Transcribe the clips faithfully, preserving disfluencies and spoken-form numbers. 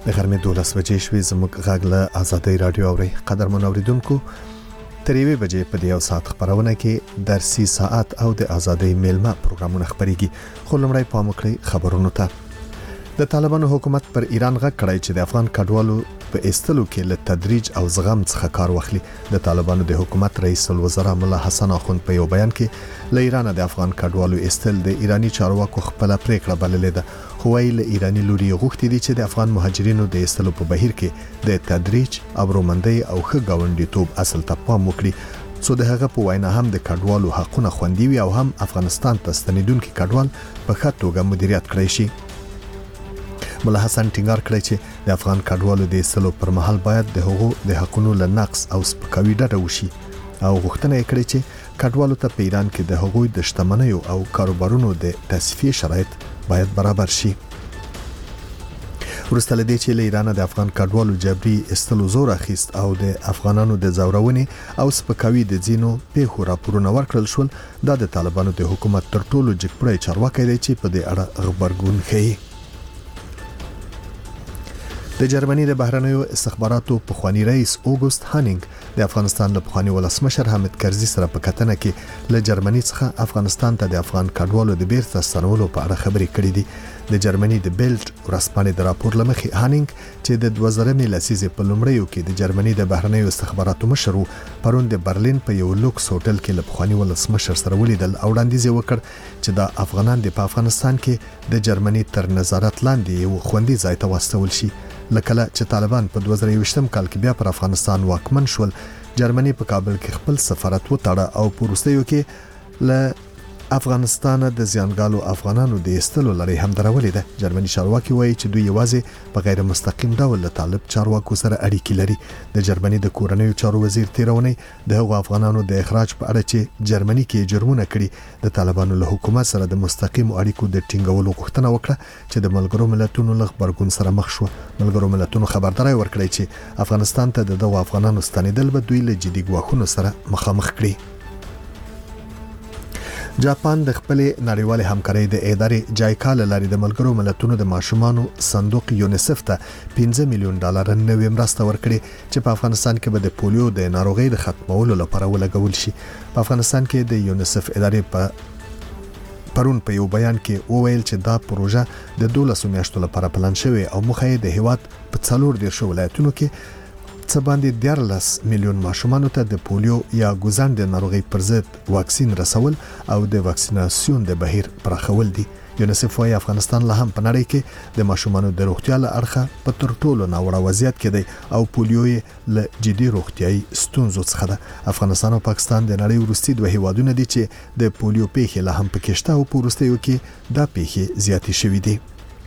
د غرمې دولس بجې شوې. زموږ غږ له آزادۍ رادیو اوري. قدرمن اوریدونکو، تر یوې بجې په دې یو ساعت خبرونه کې درسي ساعت او د آزادۍ میلمه پروګرامونه خبريږي. خو لومړی پام وکړئ خبرونو ته. د طالبانو حکومت پر ایران غږ کړی چې د افغان کډوالو په ایستلو کې له تدریج او زغم څخه کار واخلي. د طالبانو د حکومت رئیس الوزرا مولا حسن اخوند په یو بیان کې له ایران د افغان کډوالو ایستل د ایرانی چارواکو خپل پریکړه بللې ده. خو ویل ایرانی لوري غوښتي دي چې د افغان مهاجرینو د ایستلو په بهیر کې د تدریج، ابرومندۍ او ښه ګاونډیتوب اصل ته پام وکړي، څو د هغه په وینا هم د کډوالو حقونه خوندي وي او هم افغانستان ته ستنیدونکي کډوال په ښه توګه مدیریت کړی شي. مولا حسن ټینګار کړی چې د افغان کډوالو د ایستلو پر مهال باید د هغو د حقونو له نقص او سپکاوي ډډه وشي او غوښتنه یې کړې چې کډوالو ته په ایران کې د هغوی د شتمنیو او کاروبارونو د تصفیه شرایط باید برابر شي. وروسته له دې چې له ایران د افغان کډوالو جبري ایستلو زور اخیست او د افغانانو د زورونې او سپکاوي د ځینو پیښو راپورونه ورکړل شول، دا د طالبانو د حکومت تر ټولو جګپړی چارواکی دی چې په دې اړه خبرګون ښيي. د جرمني د بهرنیو استخباراتو پخوانی رئیس اوګوست هانینګ د افغانستان له پخوانی ولسمشر حامد کرزي سره په کتنه کې له جرمني څخه افغانستان ته د افغان کډوالو د بیرته ستنولو په اړه خبرې کړې دي. د جرمني د بیلټ ورځپاڼې د راپور لمخې هانینګ چې د دوه زره لسیزې په لومړیو کې د جرمني د بهرنیو استخباراتو مشر پرون د برلین په یو لوکس هوټل کې له پخوانی ولسمشر سره ولیدل او وړاندیز وکړ چې د افغانان د په افغانستان کې د جرمني تر نظارت لاندې یو خوندي ځای ته واستول شي. لکه چې طالبان په دوه زره یوویشتم کال کې بیا پر افغانستان واکمن شول، جرمني په کابل کې خپل سفارت وتاړه او په وروستیو کې له افغانستان د زیانګالو افغانانو د ایستلو لړۍ هم درولې ده. جرمني چارواکي وایي چې دوی یوازې په غیر مستقیم ډول له طالب چارواکو سره اړیکې لري. د جرمني د کورنیو چارو وزیر تیرونی د هغو افغانانو د اخراج په اړه چې جرمني کې جرمونه کړي د طالبانو له حکومت سره د مستقیم اړیکو د ټینګولو غوښتنه وکړه چې د ملګرو ملتونو له خبرګون سره مخ شو. ملګرو ملتونو خبرداري ورکړه چې افغانستان ته د دغو افغانانو ستنیدل به دوی له جدي ګواښونو سره مخامخ کړي. جاپان د خپل نړیوال همکارۍ د ادارې جایکا لاري د ملګرو ملتونو د ماشومانو صندوق یونیسف ته پنځه میلیون ډالر نوې مرسته ورکړي چې په افغانستان کې به د پولیو د ناروغۍ د ختمولو لپاره ولګول شي. په افغانستان کې د یونیسف ادارې په پرون په یو بیان کې وویل چې دا پروژه د دولسو میاشتو لپاره پلان شوی او مخه یې د هیواد په څلور دیرش ولایتونو کې څه باندې دیارلس میلیون ماشومانو ته د پولیو یا ګوزن د ناروغۍ پر ضد واکسین رسول او د واکسیناسیون د بهیر پراخول دي. یونیسف وايي افغانستان له هم په نړۍ کې د ماشومانو د روغتیا له اړخه په تر ټولو ناوړه وضعیت کې دی او پولیو یې له جدي روغتیايي ستونزو څخه ده. افغانستان او پاکستان د نړۍ وروستي دوه هیوادونه دي چې د پولیو پیښې له هم پکې شته او په وروستیو کې دا پیښې زیاتې شوې دي.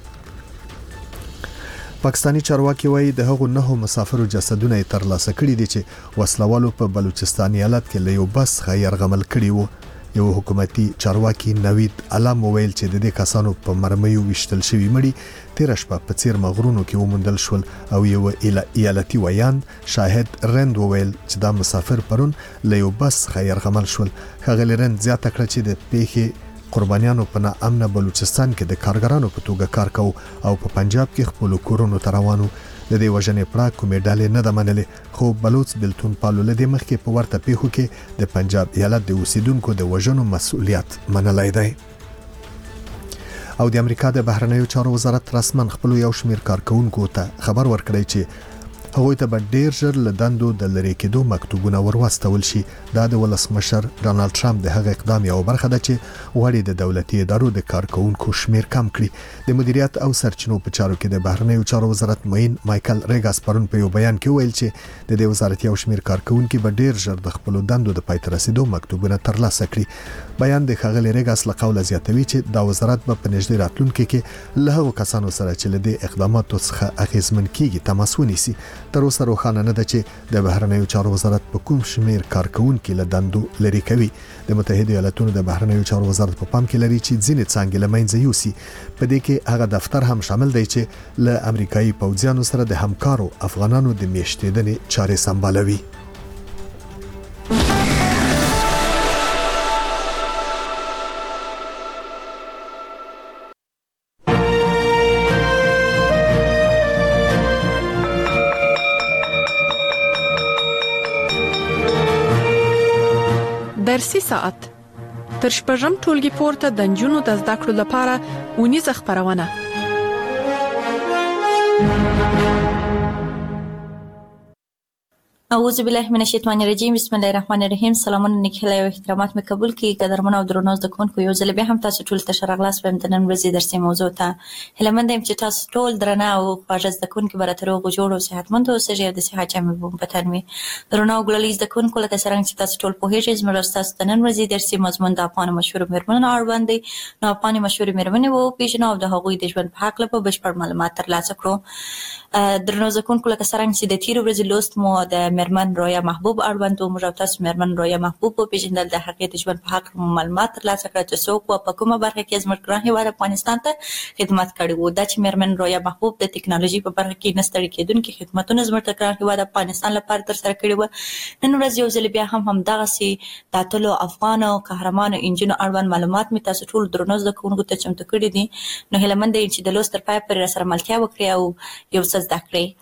پاکستانی چارواکي وایي د هغو نهو مسافرو جسدونه یې ترلاسه کړي دي چې وسلوالو په بلوچستان ایالت کې له یو بس څخه یرغمل کړي وو. یو حکومتي چارواکي نوید علم وویل چې د دې کسانو په مرمیو وشتل شوی مړي تیر شپه په څیر مغرونو کې ومندل شول او یو ایالتي ویان شاهد رند وویل چې دا مسافر پرون له یو بس څخه یرغمل شول. ښاغلی رند زیاته کړه چې د پیښې قربانیانو په ناامنه بلوچستان کې د کارګرانو په توګه کار کوي او په پنجاب کې خپل کورونو ته روانو. د دې وژنې پړه کومې ډلې نه ده منلې، خو بلوچ بلتون پالو له دې مخکې په ورته پیښو کې د پنجاب ایالت د اوسیدونکو د وژنو مسؤلیت منلای دی. او د امریکا د بهرنیو چارو وزارت رسمن خپل یو شمیر کارکونکو ته خبر ورکړی چې هغوی ته به ډیر ژر له دندو د لری کېدو مکتوبونه ورواستول شي. دا د ولسمشر ډانلډ ټرمپ د هغه اقدام یو برخه ده چې غواړي د دولتي ادارو د کارکونکو شمیر کم کړي. د مدیریت او سرچینو په چارو کې د بهرنیو چارو وزارت معین مایکل ریګاس پرون په یو بیان کې ویل چې د دې وزارت یو شمیر کارکونکو به ډیر ژر د خپل دندو د پای ته رسیدو مکتوبونه ترلاسه کړي. بیان د ښاغلي ریګاس له قوله زیاتوي چې دا وزارت به په نږدې راتلونکي کې له هغو کسانو سره چې له دې اقداماتو څخه اغیزمن کیږي تماس ونیسي. تر اوسه روښانه نه ده چې د بهرنیو چارو وزارت په کوم شمیر کارکونکو له دندو لري کوي. د متحده ایالاتونو د بهرنیو چارو وزارت په پام کې لري چې ځینې څانګې له منځه یوسي. په دې کې هغه دفتر هم شامل دی چې له امریکایي پوځیانو سره د همکارو افغانانو د میشتېدنې چارې سمبالوي. درسي ساعت تر شپږم ټولګي پورته د نجونو د زده کړو لپاره ونیزه خبرونه. اعوذ بالله من الشیطان الرجیم. بسم الله الرحمن الرحیم. سلامونه نیکهیله او احترامات مې قبول کړئ. قدرمن او درنو زده کوونکو، یو ځل بیا هم تاسو ټول ته ښه راغلاست وایم د نن ورځې درسي موضوع ته. هیله مند یم چې تاسو ټول درنه او خواږه زده کوونکي به راته روغ جوړ او صحتمند اوسئ او د صحت جامې به مو په تن وي. درنو او ګلالي زده کوونکو، لکه څرنګه چې تاسو ټول پوهېږئ، زموږ ستاسو د نن ورځې درسي مضمون د افغانو مشهورو مېرمنو اړوند دی. نو افغاني مشهورې مېرمنې وپېژنو او د هغوی د ژوند په هکله به بشپړ معلومات ترلاسه کړو. درنو زده کوونکو، لکه څرنګه چې د تېرې ورځې لوست مو د مېرمن رویا محبوب اړوند و، موږ او تاسو مېرمن رویا محبوب وپېژندل، د هغې د ژوند په هکله مو معلومات ترلاسه کړل چې څوک وه، په کومه برخه کې زموږ ګران هېواد افغانستان ته خدمت کړی و. دا چې مېرمن رویا محبوب د ټکنالوژي په برخه کې نه ستړي کېدونکي خدمتونه زموږ د ګران هېواد افغانستان لپاره ترسره کړي وه. نن ورځ یو ځل بیا هم همدغسې د اتلو افغانو قهرمانو انجونو اړوند معلومات مې تاسو ټول درنو زده کوونکو ته چمتو کړي دي. نو هیله مند یم چې د لوست تر پایه پورې راسره ملتیا وکړئ او یو څه زده کړئ.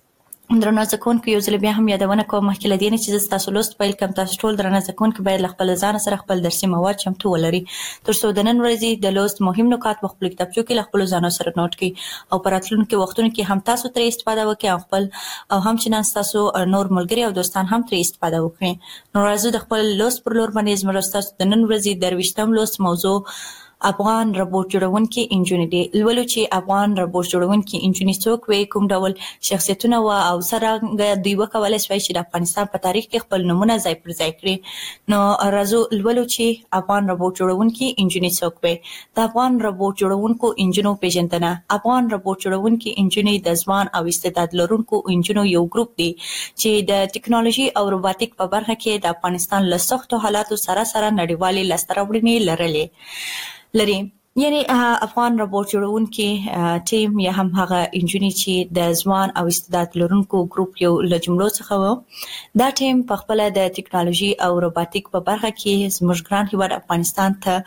درنو زده کوونکو، یو ځل بیا هم یادونه کوم مخکې له دې نه چې زه ستاسو لوست پیل کړم، تاسو ټول درنه زده کوونکي باید له خپل ځانه سره خپل درسي مواد چمتو ولري تر څو د نن ورځې د لوست مهم نکات په خپلو کتابچو کې له خپلو ځانو سره نوټ کړئ او په راتلونکو وختونو کې هم تاسو ترې استفاده وکړئ او خپل او همچنان ستاسو نور ملګري او دوستان هم ترې استفاده وکړي. نو راځو د خپل لوست پر لور باندې زموږ ستاسو د نن ورځې درویشتم لوست موضوع افغان روبوټ جوړونکي انجونې دي. لولو چې افغان روبوټ جوړونکي انجونې څوک وي، کوم ډول شخصیتونه وه او څرنګه دوی وکولی شوی چې د افغانستان په تاریخ کې خپل نومونه ځای پر ځای کړي. نو راځو لولو چې افغان روبوټ جوړونکي انجونې څوک وي. د افغان روبوټ جوړونکو انجونو پیژندنه. افغان روبوټ جوړونکي انجونې د ځوان او استعداد لرونکو انجونو یو ګروپ دی چې د ټکنالوژي او روباتیک په برخه کې د افغانستان له سختو حالاتو سره سره نړیوالې لاسته راوړنې لرلې لري. یعنی افغان روبوټ جوړونکي ټیم یا هم هغه انجونې چې د ځوان او استعداد لرونکو ګروپ یو له جملو څخه و، دا ټیم په خپله د ټکنالوژي او روباتیک په برخه کې زموږ ګران هېواد افغانستان ته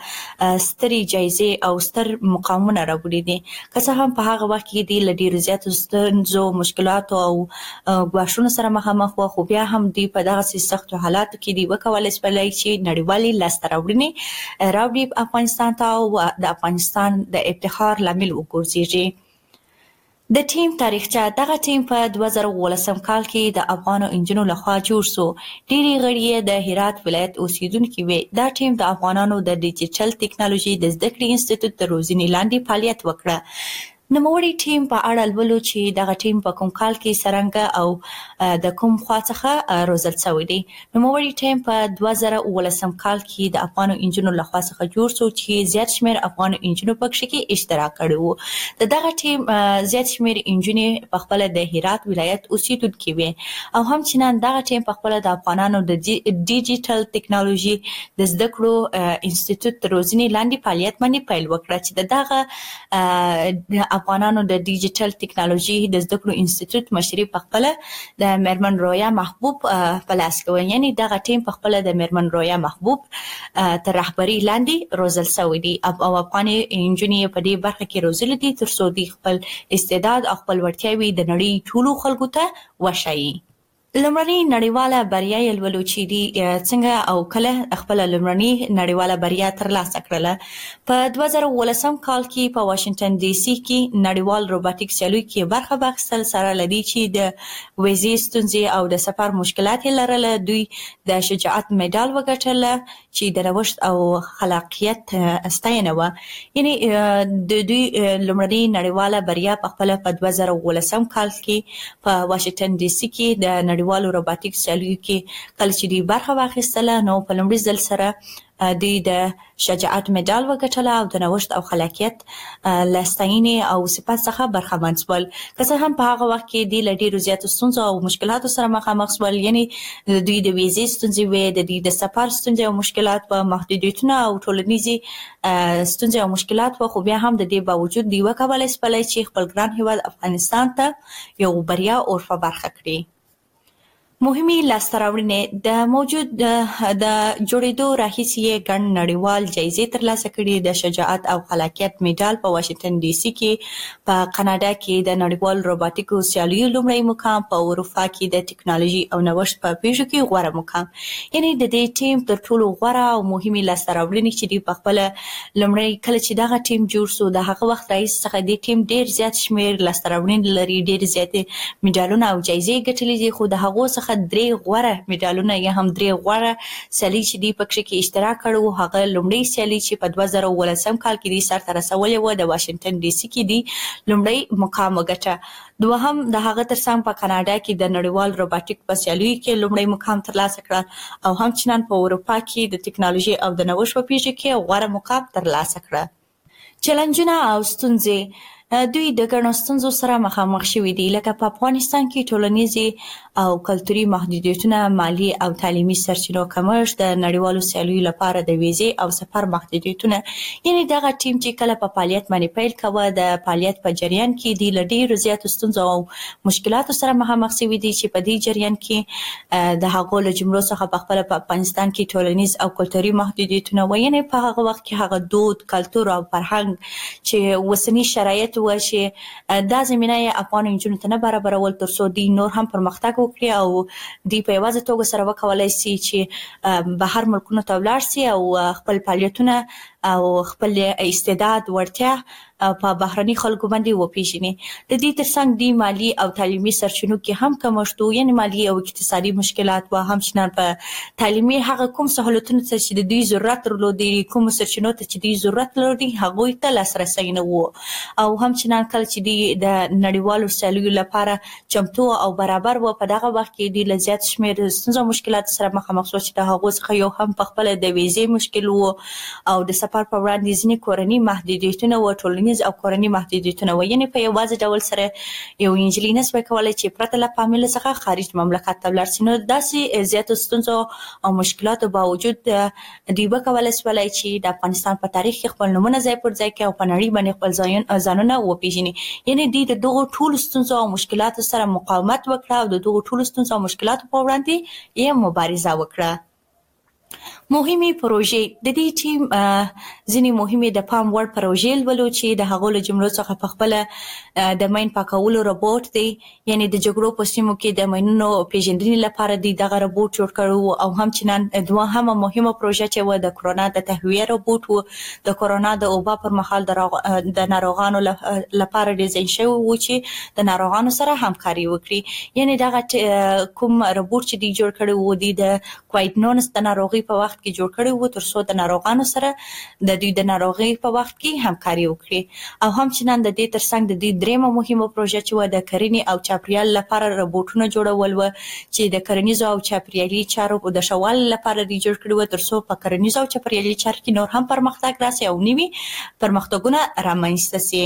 سترې جایزې او ستر مقامونه راوړي دي. که څه هم په هغه وخت کې دوی له ډېرو زیاتو ستونزو، مشکلاتو او ګواښونو سره مخامخ وه، خو بیا هم دوی په دغسې سختو حالاتو کې دوی وکولی شولی چې نړیوالې لاسته راوړنې راوړي افغانستان ته او د افغانستان د افتخار لامل وګرځېږي. د ټیم تاریخچه. دغه ټیم په دوه زره اوولسم کال کې د افغانو انجونو لخوا جوړ شو. ډېرې غړي یې د هرات ولایت اوسیدونکي وې. دا ټیم د افغانانو د ډیجیټل ټکنالوژي د زده کړې انسټیټیوټ تر روزنې لاندې فعالیت وکړه. نوموړي ټیم په اړه لولو چې دغه ټیم په کوم کال کې څرنګه او د کوم خوا څخه روزل شوی دی. نوموړي ټیم په دوه زره اوولسم کال کې د افغانو انجونو لخوا څخه جوړ شو چې زیات شمېر افغانو انجونو پکښې کې اشتراک کړی و. د دغه ټیم زیات شمېر انجونې په خپله د هرات ولایت اوسیدونکي وې او همچنان دغه ټیم په خپله د افغانانو د ډیجیټل ټکنالوژي د زده کړو انسټیټیوټ تر روزنې لاندې فعالیت باندې پیل وکړه چې د دغه افغانانو د ډیجیټل ټکنالوژي د زده کړو انسټیټیوټ مشري په خپله د مېرمن رویا محبوب په لاس کې وه. یعنې دغه ټیم په خپله د مېرمن رویا محبوب تر رهبرۍ لاندې روزل شوی دی او افغاني انجونې یې په دې برخه کې روزلي دي تر څو دوی خپل استعداد او خپل وړتیاوې د نړۍ ټولو خلکو ته وښایي. لومړنۍ نړیواله بریا یې لولو چې دوی څنګه او کله خپله لومړنۍ نړیواله بریا ترلاسه کړله. په دوه زره اوولسم کال کې په واشنګټن ډي سي کې نړیوال روباتیک سیالیو کې برخه واخیستل. سره له دې چې د ویزې ستونزې او د سفر مشکلات یې لرله، دوی د شجاعت مډال وګټله چې د نوښت او خلاقیت ستاینه وه. یعنې د دوی لومړنۍ نړیواله بریا په خپله په دوه زره اوولسم کال کې په واشنګټن ډي سي کې د نړیوالو روباتیک سیالیو کې کله چې دوی برخه واخیستله، نو په لومړي ځل سره دوی د شجاعت مډال وګټله او د نوښت او خلاقیت له ستاینې او صفت څخه برخمن شول. که څه هم په هغه وخت کې دوی له ډېرو زیاتو ستونزو او مشکلاتو سره مخامخ شول. یعنې دوی د ویزې ستونزې وې، د دوی د سفر ستونزې او مشکلات وه، محدودیتونه او ټولنیزې ستونزې او مشکلات وه، خو بیا هم د دې باوجود دوی وکولی شولی چې خپل ګران هېواد افغانستان ته یو بریا عرفه برخه کړي. مهمي لاستراوړنې د موجود د جوړېدو راهیسې ګڼ نړیوال جایزې ترلاسه کړي. د شجاعت او خلاقیت میډال په واشنگټن ډي سي کې، په کاناډا کې د نړیوال روباټیکو سیالیو لومړی مقام، په اروپا کې د ټکنالوژي او نوښت په پیښو کې غوره مقام. یعنی د دې ټیم تر ټولو غوره او مهمي لاستراوړنې چې دی په خپل لومړی کله چې دغه ټیم جوړ شو د هغه وخت راهیسې څخه د ټیم ډیر زیات شمیر لاستراوړنې لري، ډیر زیات میډالونه او جایزې ګټلې دي، خو د هغو څخه درې غوره میډالونه یا هم درې غوره سیالي چې دی پکې کې اشتراک کړو. هغه لومړی سیالي چې په دوه زره ولسم کال کې دی سرته رسولې و د واشنگټن ډي سي کې دی لومړی مقام وګټه. دوهم د هغه ترڅنګ په کاناډا کې د نړیوال روباټیک په سیالیو کې لومړی مقام ترلاسه کړ او همچنان په اروپا کې د ټکنالوژي او د نوښت په پیښو کې غوره مقام ترلاسه کړ. چیلنجونه او ستونزې دوی د ګڼو ستونزو سره مخامخ شوي دي، لکه په افغانستان کې ټولنیزې او کلتوري محدودیتونه، مالی او تعلیمي سرچینو کمښت، د نړیوالو سیالیو لپاره د ویزې او سفر محدودیتونه. یعنی دغه ټیم چې کله په فعالیت باندې پیل کوه د فعالیت په جریان کې دی له ډېرو زیاتو ستونزو او مشکلاتو سره مخامخ شوي دي چې په دې جریان کې د هغو له جملو څخه په خپله په افغانستان کې ټولنیز او کلتوري محدودیتونه و. یعنې په هغه وخت کې هغه دود، کلتور او فرهنګ چې اوسني شرایط و چې دا زمینه یې افغان نجونو ته نه برابرول تر څو دوی نور هم پرمختګ وکړي او دوی په یوازې توګه سره وکولای شي چې بهر ملکونو ته ولاړ شي او خپل فعالیتونه او خپل استعداد ورتیا په بهرني خلکو باندې وپیژني. د دې ترڅنګ دی مالی او تعلیمي سرچینو کې هم کمښت و، یعنې مالی او اقتصادي مشکلات و. همچنان په تعلیمي هغه کوم سهولتونو ته چې د دوی ضرورت درلود، کوم سرچینو ته چې دوی ضرورت لري هغوی ته لاسرسی نه و. او همچنان کله چې دوی د نړیوالو سیالیو لپاره چمتو او برابر و، په دغه وخت کې دوی له زیات شمېر ستونزو مشکلاتو سره مخامخ شو چې د هغو څخه یو هم په خپله د ویزې مشکل و او د سفر په وړاندې ځینې کورني محدودیتونه و، ټولنیز او کورني محدودیتونه و. یعنې په یوازې ډول سره یو نجلۍ نشوای کولی چې پرته له فامیل څخه خارج مملکت ته ولاړ شي. نو داسې زیاتو ستونزو او مشکلاتو باوجود دوی وکولی شولی چې د افغانستان په تاریخ کې خپل نومونه ځای پر ځای کړي او په نړۍ باندې خپل ځانونه وپیژني. یعنې دوی د دغو ټولو ستونزو او مشکلاتو سره مقاومت وکړه او د دغو ټولو ستونزو او مشکلاتو په وړاندې یې مبارزه وکړه. مهمي پروژې د دې ټیم ځینې مهمې د پام وړ پروژې لولو چې د هغو له جملو څخه په خپله د ماین پاکولو روبوټ دی، یعنې د جګړو په سیمو کې د ماینونو پیژندنې لپاره دی دغه روبوټ جوړ کړی او همچنان دوهمه مهمه پروژه چې و د کرونا د تهویه روبوټ و. د کرونا د وبا پر مهال د ناروغانو لپاره ډیزاین شوی و چې د ناروغانو سره همکاري وکړي. یعنې دغه کوم روبوټ چې دی جوړ کړی و دی د کوویډ ناینټین د ناروغۍ په وخت کې جوړ کړی و تر څو د ناروغانو سره د دوی د ناروغۍ په وخت کې همکاري وکړي. او همچنان د دې ترڅنګ د دې درېیمه مهمه پروژه چې و د کرنې او چاپیریال لپاره روبوټونه جوړول و چې د کرنیزو او چاپیریالي چارو د ښه والي لپاره دوی جوړ کړي و تر څو په کرنیزو او چاپیریالي چارو کې نور هم پرمختګ راسي او نوي پرمختګونه رامنځته سي.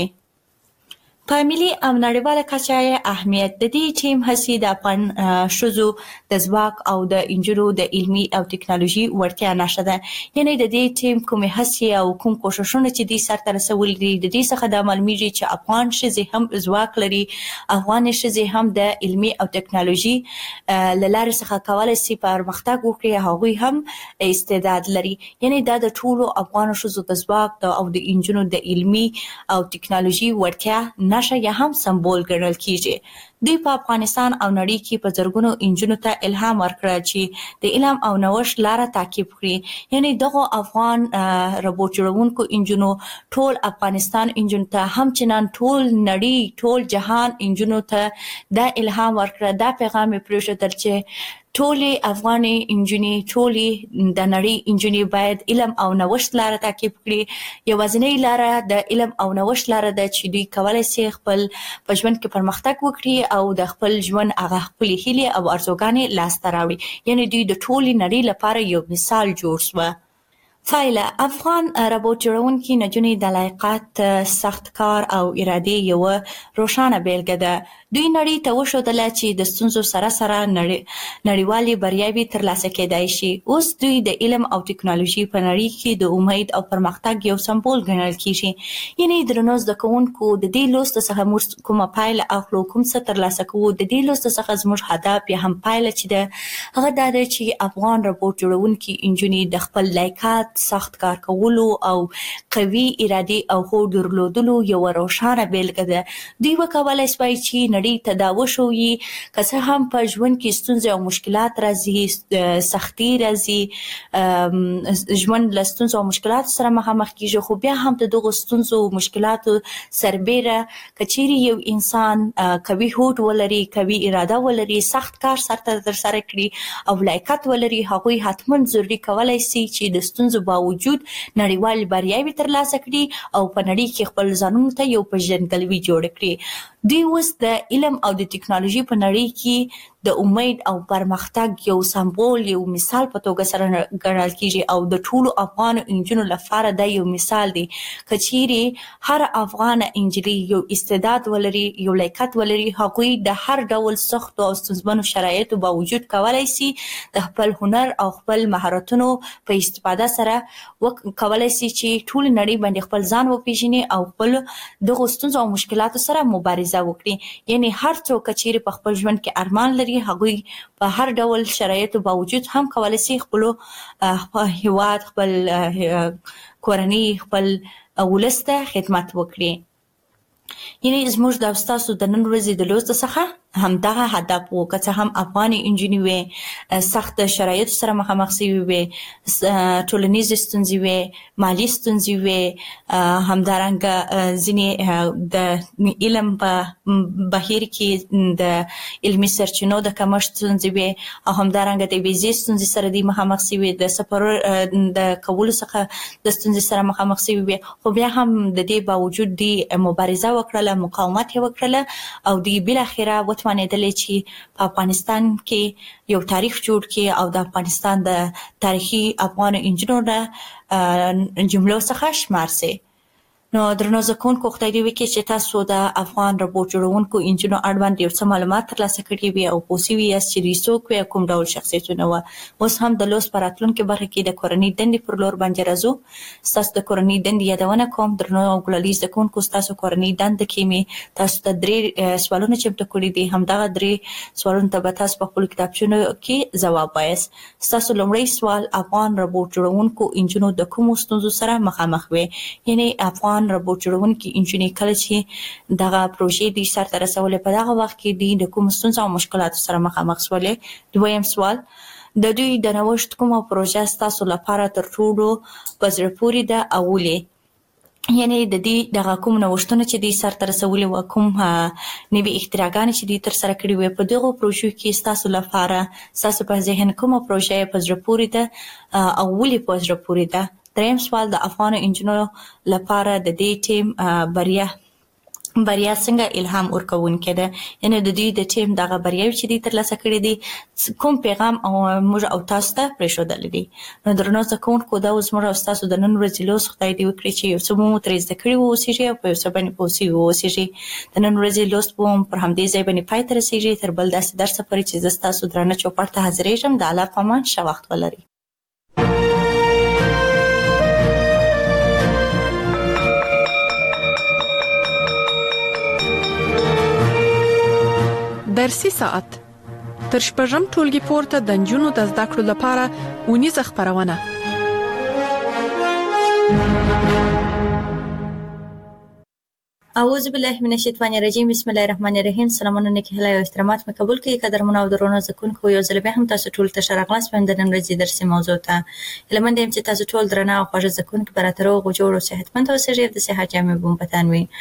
په ملي او نړیواله کچه اهمیت د دې ټیم هڅې د افغان ښځو د ځواک او د نجونو د علمي او ټکنالوژي وړتیا نښه ده. یعنې د دې ټیم کومې هڅې او کوم کوښښونه چې دوی سرته رسولي دي د دې څخه دا معلومیږي چې افغان ښځې هم ځواک لري، افغان ښځې هم د علمي او ټکنالوژي له لارې څخه کولی شي پرمختګ وکړي، هغوی هم استعداد لري. یعنې دا د ټولو افغانو ښځو د ځواک او د نجونو د علمي او ټکنالوژي وړتیا نښه یا هم سمبول ګڼل کیږي. دوی په افغانستان او نړۍ کې په زرګونو نجونو ته الهام ورکړه چې د علم او نوښت لاره تعقیب کړي. یعنې دغو افغان روبوټ جوړونکو نجونو ټول افغانستان نجونو ته همچنان ټول نړۍ ټول جهان نجونو ته دا الهام ورکړه، دا پیغام یې پرېښودل چې ټولې افغانې نجونې، ټولې د نړۍ نجونې باید علم او نوښت لاره تعقیب کړي. یوازینۍ لاره د علم او نوښت لاره ده چې دوی کولی شي خپل په ژوند کې پرمختګ وکړي او د خپل ژوند هغه خپلې هیلې او ارزوګانې لاسته راوړي. یعنې دوی د ټولې نړۍ لپاره یو مثال جوړ شوه. فایله افغان ربوټ جوړونکي نجونې د لایقت، سخت کار او ارادې یو روښانه بیلګه ده. دوی نړۍ ته وښودله چې د ستونزو سره سره نړۍ نړیوالې بریاوې ترلاسه کېدای شي. اوس دوی د علم او ټکنالوژي په نړۍ کې د امید او پرمختګ یو سمبول ګڼل کېږي. یعنې درنو زده کوونکو، د دې لوست څخه موږ کومه پایله اخلو، کوم څه ترلاسه کوو. د دې لوست څخه زموږ هدف یا هم پایله چې ده هغه دا ده چې افغان ربوټ جوړونکي نجونې د خپل لایقت، سخت کار کولو او قوي ارادې او هوډ درلودلو یو روښانه بیلګه ده. دوی وکولای شوای چې نړۍ ته دا وښوي که څه هم په ژوند کې ستونزې او مشکلات راځي، سختي راځي، ژوند له ستونزو او مشکلاتو سره مخامخ کېږي، خو بیا هم د دغو ستونزو او مشکلاتو سربیره که چیرې یو انسان قوي هوډ ولري، قوي اراده ولري، سخت کار سرته ترسره کړي او لایقت ولري، هغوی حتما ضروري کولای شي چې د ستونزو باوجود نړیوال بریاوې ترلاسه کړي او په نړۍ کې خپل ځانونو ته یو پیژندګلوي جوړ کړي. دوی اوس د علم او د ټکنالوژي په نړۍ کې د امید او پرمختګ یو سمبول، یو مثال په توګه سره ګڼل کېږي او د ټولو افغان نجونو لپاره دا یو مثال دی. که چیرې هر افغان نجلۍ یو استعداد ولري، یو لایقت ولري، هغوی د هر ډول سختو او ستونزمنو شرایطو باوجود کولای شي د خپل هنر او خپل مهارتونو په استفاده سره وکولای شي چې ټول نړۍ باندې خپل ځان وپیژني او خپل دغو ستونزو او مشکلاتو سره مبارزه وکړي. یعنی هر څوک چې په خپل ژوند کې ارمان لري، هغوی په هر ډول شرایطو باوجود هم کولای شي خپل هیواد، خپل کورنۍ، خپل ولس ته خدمت وکړي. یعنی زموږ د ستاسو د نن ورځې د لوست څخه همدغه هدف و. که څه هم افغانې نجونې وې، سخت شرایطو سره مخامخ شوې وې، ټولنیزې ستونزې وې، مالي ستونزې وې، همدارنګه ځینې د علم په بهیر کې د علمي سرچینو د کمښت ستونزې وې او همدارنګه د ویزې ستونزې سره دوی مخامخ شوې، د سفر د کولو څخه د ستونزې سره مخامخ شوې وې، خو بیا هم د دې باوجود دوی مبارزه وکړله، مقاومت یې وکړله او دوی بالاخره وتوانېدلې چې په افغانستان کې یو تاریخ جوړ کړي او د افغانستان د تاریخي افغان نجونو د جملو څخه شمار شي. نو درنو زده کوونکو، خدای دې وکړي چې تاسو د افغان ربوټ جوړونکو نجونو اړوند یو څه معلومات ترلاسه کړي وي او پوه شوي یاست چې دوی څوک وي او کوم ډول شخصیتونه وه. اوس هم د لوست په راتلونکې برخه کې د کورنۍ دندې پر لور باندې راځو. ستاسو د کورنۍ دندې یادونه کوم. درنو او ګلالي زده کوونکو، ستاسو کورنۍ دنده کې مې تاسو ته درې سوالونه چمتو کړي دي. همدغه درې سوالونو ته به تاسو په خپلو کتابچونو کې ځواب وایاست. ستاسو لومړی سوال: افغان ربوټ جوړونکو نجونو د کومو ستونزو سره مخامخ وي؟ یعنې افغان ربوټ جوړونکي نجونې کله چې دغه پروژې دوی سرته رسولې، په دغه وخت کې دوی د کومو ستونزو او مشکلاتو سره مخامخ شولې؟ دویم سوال: د دوی د نوښت کومه پروژه ستاسو لپاره تر ټولو په زړه پورې ده او ولې؟ یعنې د دې دغه کوم نوښتونه چې دوی سرته رسولي وه، کوم نوي اختراګانې چې دوی ترسره کړي وې، په دغو پروژو کې ستاسو لپاره ستاسو په ذهن کومه پروژه په زړه پورې ده او ولې په زړه پورې ده؟ دریم سوال: د افغان نجونو لپاره د دې ټیم بریا بریا څنګه الهام ورکوونکې ده؟ یعنې د دوی د ټیم دغه بریاوې چې دوی ترلاسه کړي دي کوم پیغام او موږ او تاسو ته پرېښودلی دي؟ نو درنو زده کوونکو، دا اوس موږ او ستاسو د نن ورځې لوست خدای دې وکړي چې یو څه مو ترې زده کړي واوسېږي او په یو څه باندې پوه شوي واوسېږي. د نن ورځې لوست به هم پر همدې ځای باندې پای ته رسېږي. تر بل داسې درسه پورې چې زه ستاسو درانه چوپړ ته حاضرېږم، د الله په امان ښه وخت ولرئ. درسي ساعت تر شپږم ټولګي پورته د نجونو د زده کړو لپاره اونیزه خپرونه. اعوذ بالله من الشیطان الرجیم. بسم الله الرحمن الرحیم. سلامونه، نیکی هیله او احترامات مې قبول کړئ. قدرمنو او درنو زده کوونکو، یو ځل بیا هم تاسو ټول ته ښه راغلاست په د نن ورځې درسي موضوع ته. هیله مند یم چې تاسو ټول درانه او خوږ زده کوونکي به راته روغ او جوړ او صحتمند اوسئ او د صحت جامې به مو په تن وي.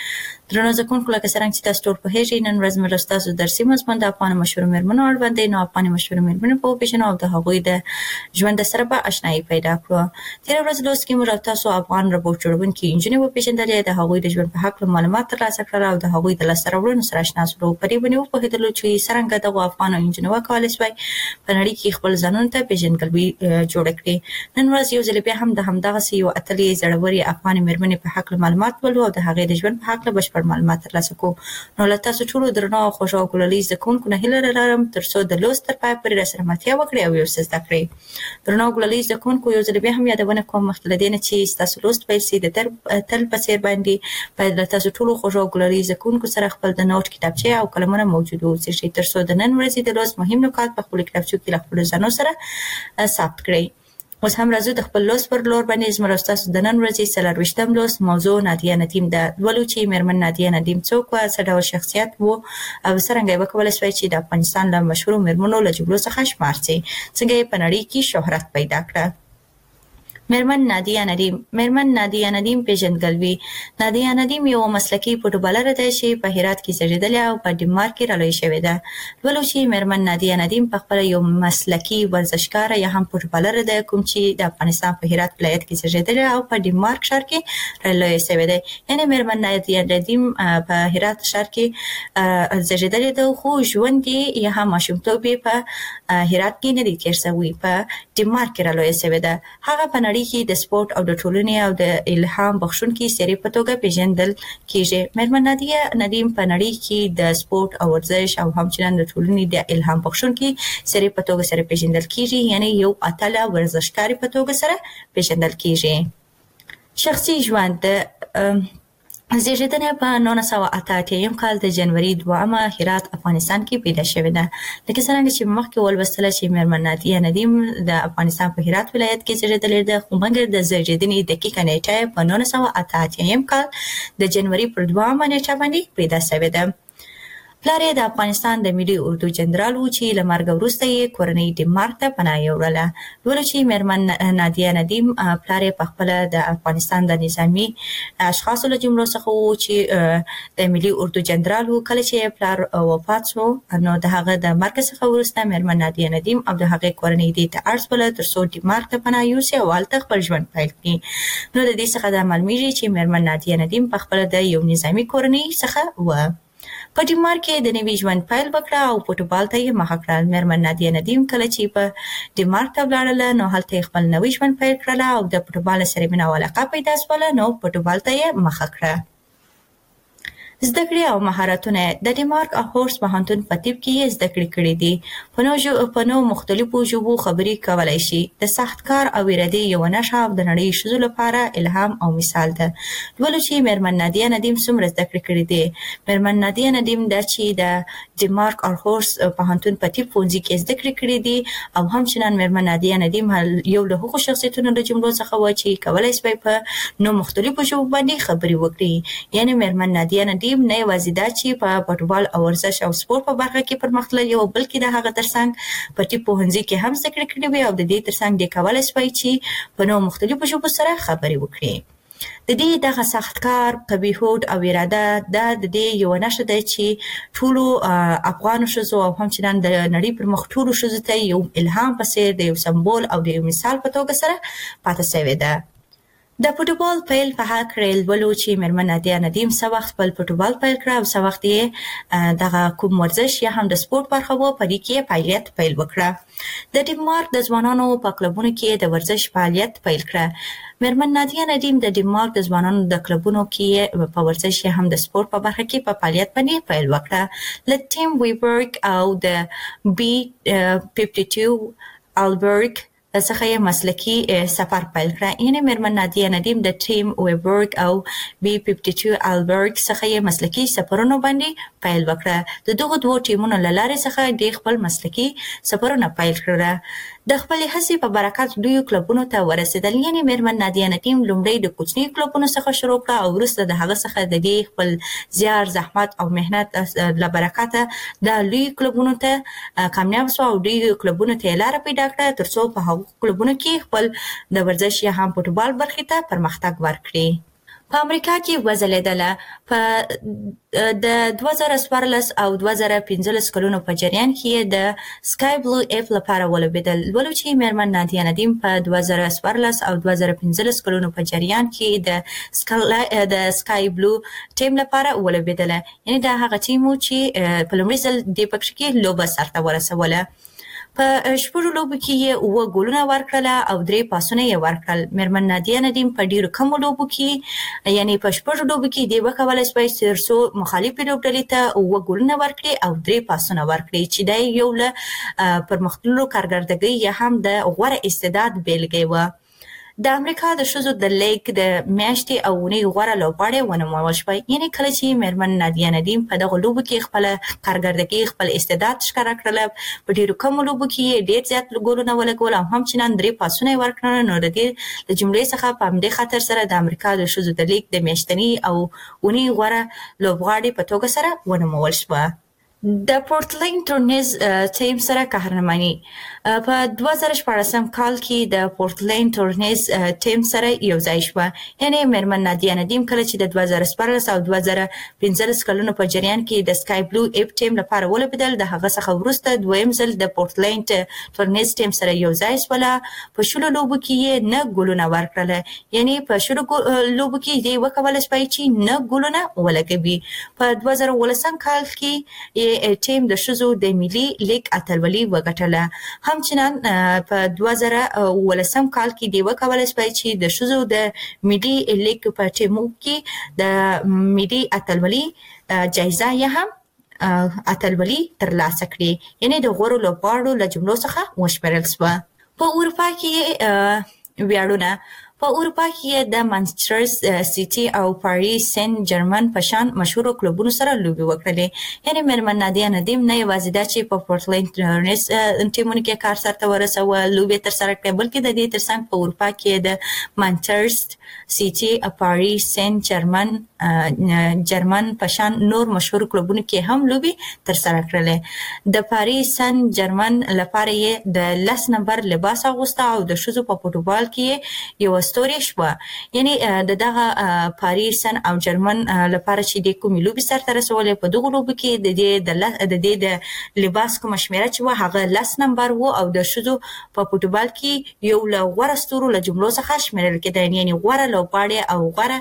درنو زده کوونکو، لکه څرنګه چې تاسو ټول پوهیږئ، نن ورځ موږ ستاسو درسي مضمون د افغان مشهورو میرمنو اړوند دی. نو افغان مشهورو میرمنو په وپېژنو او د هغوی د ژوند سره به اشنایي پیدا کړو. تېره ورځ لوست کې موږ تاسو افغان روبوټ جوړونکي نجونې وپېژندلې، د هغوی د ژوند په هکله معلومات ترلاسه کړل او د هغوی د لاسته راوړنو سره اشنا شولو. په دې باندې وپوهېدلو چې څرنګه دغو افغان نجونو وکولی شوای په نړۍ کې خپل ځانونو ته پېژندګلوي جوړه کړي. نن ورځ یو ځل بیا هم د همدغسې یو اتلې زړورې افغانې میرمنې په هکله معلومات ولرو او د هغې د ژوند په هکله بشپړ معلومات ترلاسه کړو. نو له تاسو ټولو درنو او خوږو او ګلالي زده کوونکو نه هیله لرم تر څو د لوست تر پایه پورې راسره ملتیا وکړئ او یو څه زده کړئ. درنو او ګلالي زده کوونکو، یو ځل بیا هم یادونه کوم مخکې له دې نه چې ستاسو لوست پیل شي، د تل په څېر باندې باید له تاسو ټولو خوږو او ګلالي زده کوونکو سره خپل د نوټ کتابچې او قلمونه موجود واوسېږي تر څو د نن ورځې د لوست مهم نکات په خپلو کتابچو کې له خپلو ځانو سره ثبت کړئ. اوس هم راځو د خپل لوست پر لور باندې. زموږ او ستاسو د نن ورځې څلرویشتم لوست موضوع نادیه ندیم ده. لولو چې میرمن نادیه ندیم څوک وه، څه ډول شخصیت و او څرنګه یې وکولی شوای چې د افغانستان له مشهورو میرمنو له جملو څخه شمار شي، څنګه یې په نړۍ کې شهرت پیدا کړه. میرمن نادیه ندیم. میرمن نادیه ندیم پیژندګلوي. نادیه ندیم یو مسلکي فوټبالره ده چې په هرات کې زیږېدلې او په ډنمارک کې رالویه شوې ده. لولو چې میرمن نادیه ندیم په خپله یو مسلکي ورزشکاره یا هم فوټبالره ده، کوم چې د افغانستان په هرات ولایت کې زیږېدلې او په ډنمارک ښار کې رالویه شوې ده. یعنې میرمن نادیه ندیم په هرات ښار کې زیږېدلې ده، خو ژوند یې یا هم ماشومتوب یې په هرات کې نه دی تېر شوی، په ډنمارک کې رالویه شوې ده. هغه په نړۍ کې د سپورت او د ټولنې او د الهام بخښونکي څېرې په توګه پیژندل کېږي. میرمن نادیه ندیم په نړۍ کې د سپورت او ورزش او همچنان د ټولنې د الهام بخښونکي څېرې په توګه سره پیژندل کېږي، یعنې یو اتله ورزشکارې په توګه سره پیژندل کېږي. شخصي ژوند. زیږېدنه په نولس سوه اته اتیا کال د جنوري دوهمه هرات افغانستان کې پیدا شوې ده. لکه څرنګه چې مخکې ولوستله چې میرمن نادیه ندیم د افغانستان په هرات ولایت کې زیږېدلې ده، خو مګر د زیږېدنې دقیقه نیټه یې په نولس سوه اته اتیا کال د جنوري پر دوهمه نیټه باندې پیدا شوې ده. پلار یې د افغانستان د ملي اردو جنرال و چې له مرګه وروسته یې کورنۍ ډنمارک ته پناه یوړله. لولو چې میرمن نادیه ندیم پلار یې پخپله د افغانستان د نظامي اشخاصو له جملو څخه و چې د ملي اردو جنرال و. کله چې پلار وفات شو، نو د هغه د مرګ څخه وروسته میرمن نادیه ندیم او د هغې کورنۍ دې ته اړ شوله تر څو ډنمارک ته پناه یوسي او هلته خپل ژوند پیل کړي. نو د دې څخه دا معلومیږي چې میرمن نادیه ندیم پخپله د یو نظامي کورنۍ څخه وه. په ډنمارک کې د نوي ژوند پیل وکړه او فوټبال ته یې مخه کړه. میرمن نادیه ندیم کله چې په ډنمارک ته ولاړله، نو هلته یې خپل نوی ژوند پیل کړله او د فوټبال سره مینه او علاقه پیدا شوله، نو فوټبال ته یې مخه کړه. زده کړې او مهارتونه. د ډنمارک هورس پوهنتون په طب کې یې زده کړې کړې دي. په نو په نو مختلفو ژبو خبرې کولی شي. د سخت کار او ارادې یوه نښه او د نړۍ ښځو لپاره الهام او مثال ده. لولو چې میرمن نادیه ندیم څومره زده کړې کړې دي. میرمن نادیه ندیم دا چې د ډنمارک هورس پوهنتون په طب پوهنځي کې زده کړې کړې دي او همچنان میرمن نادیه ندیم یو له هغو شخصیتونو له جملو څخه وه چې کولی شوی په نو مختلفو ژبو باندې خبرې وکړي. یعنې میرمن نادیه ندیم نه یوازې دا چې په فوټبال او ورزش او سپورت په برخه کې پرمختللې وه، بلکې د هغه ترڅنګ په طب پوهنځي کې هم زده کړې کړې وې او د دې ترڅنګ دې کولی شوی چې په نو مختلفو ژبو سره خبرې وکړي. د دې دغه سخت کار، قوي هوډ او اراده دا د دې یوه نښه ده چې ټولو افغانو ښځو او همچنان د نړۍ پر مخ ټولو ښځو ته یو الهام په څېر د یو سمبول او د یو مثال په توګه سره پاتې شوې ده. د فوټبال پیل په هکله لولو چې میرمن نادیه ندیم څه وخت خپل فوټبال پیل کړه او څه وخت یې دغه کوم ورزش یا هم د سپورت برخه وه، په دې کې یې فعالیت پیل وکړه. د ډنمارک د ځوانانو په کلبونو کې د ورزش فعالیت پیل کړه. میرمن نادیه ندیم د ډنمارک د ځوانانو د کلبونو کې په ورزش یا هم د سپورت په برخه کې په فعالیت باندې پیل وکړه. له ټیم ویبرګ او د بي پنځه دوه البرګ څخه یې مسلکي سفر پیل کړه. یعنې میرمن نادیه ندیم د ټیم ویبرګ او بي پنځه دوه البرګ څخه یې مسلکي سفرونو باندې پیل وکړه. د دغو دوو ټیمونو له لارې څخه دې خپل مسلکي سفرونه پیل کړه. د خپلې هڅې په برکت لویو کلبونو ته ورسېدل. یعنې میرمن نادیه ندیم لومړی د کوچنیو کلبونو څخه شروع کړه او وروسته د هغه څخه د دې خپل زیار، زحمت او محنت له برکته د لویو کلبونو ته کامیاب شوه او لویو کلبونو ته یې لاره پیدا کړه تر څو په هغو کلبونو کې خپل د ورزش یا هم فوټبال برخې ته پرمختګ ورکړي. په امریکا کې وځلېدله. په د دوه زره څوارلس او دوه زره پنځلس کلونو په جریان کې د سکای بلو اپ لپاره ولوبېدل. لولو چې میرمن نادیه ندیم په دوه زره څوارلس او دوه زره پنځلس کلونو په جریان کې د د سکای بلو ټیم لپاره ولوبېدله. یعنی دا هغه ټیم و چې په لومړي ځل دې پکښ کې لوبه سرته ورسوله. په شپږو لوبو کې یې اووه ګولونه ورکړله او درې پاسونه یې ورکړل. میرمن نادیه ندیم په ډېرو کمو لوبو کې یعنی په شپږو لوبو کې دې وکولی شوی تر څو مخالفې لوبډلې ته اووه ګولونه ورکړي او درې پاسونه ورکړي چې دا یو له پرمختللو کارکردګۍ یا هم د غوره استعداد بیلګې وه. د امریکا د ښځو د لیګ د میاشتې او اونۍ غوره لوبغاړې ونومول شوی. یعنې کله چې میرمن نادیه ندیم په دغو لوبو کې خپله کارکردګي خپل استعداد ښکاره کړله، په ډېرو کمو لوبو کې یې ډېر زیات ګولونه ولګول او همچنان درې پاسونه یې ورکړل. نو د دې د جملې څخه په همدې خاطر سره د امریکا د ښځو د لیګ د میاشتني او اونۍ غوره لوبغاړې په توګه سره ونومول شوه. د پورټلینډ ټورنیز ټیم سره قهرماني. په دوه زره شپاړسم کال کې د پورټلینډ ټورنیز ټیم سره یو ځای شوه. یعنې میرمن نادیه ندیم کله چې د دوه زره څوارلس او دوه زره پنځلس کلونو په جریان کې د سکای بلو اپ ټیم لپاره ولوبېدل، د هغه څخه وروسته دویم ځل د پورټلینډ ټورنیز ټیم سره یو ځای شوله. په شلو لوبو کې یې نه ګولونه ورکړله. یعنې په شلو لوبو کې دې وکولی شوی چې نه ګولونه ولګوي. په دوه زره اوولسم کال کې ټیم د ښځو د ملي لیګ اتلولي وګټله. همچنان په دوه زره اوولسم کال کې دې وکولی شوی چې د ښځو د ملي لیګ په ټیمو کې د ملي اتلولي جایزه یا هم اتلولي ترلاسه کړي. یعنې د غوره لوبغاړو له جملو څخه وشمېرل شوه. په اروپا کې ویاړونه. په اروپا کې د مانچستر سیټي او پاریس سن جرمن په شان مشهورو کلوبونو سره لوبې وکړلې. یعنې میرمن نادیه ندیم نه یوازې دا چې په پورټلینډ ټورنیز ټیمونو کې کار سرته ورسوه، لوبې ترسره کړې، بلکې د دې ترڅنګ په اروپا کې د مانچستر سیټي، پاریس سن جرمن جرمن په شان نور مشهور کلوبونو کې هم لوبې ترسره کړلې. د پاریس سن جرمن لپاره یې د لس نمبر لباس اغوسته او د ښځو په فوټبال کې یو ستوري شوه. یعنې د دغه پاریس سن او جرمن لپاره چې د کومې لوبې سرته رسولې، په دغو لوبو کې د دې د دې د لباس کومه شمېره چې وه هغه لس نمبر و او د ښځو په فوټبال کې یو له غوره ستورو له جملو څخه شمېرل کېده. یعنې غوره لوبغاړې او غوره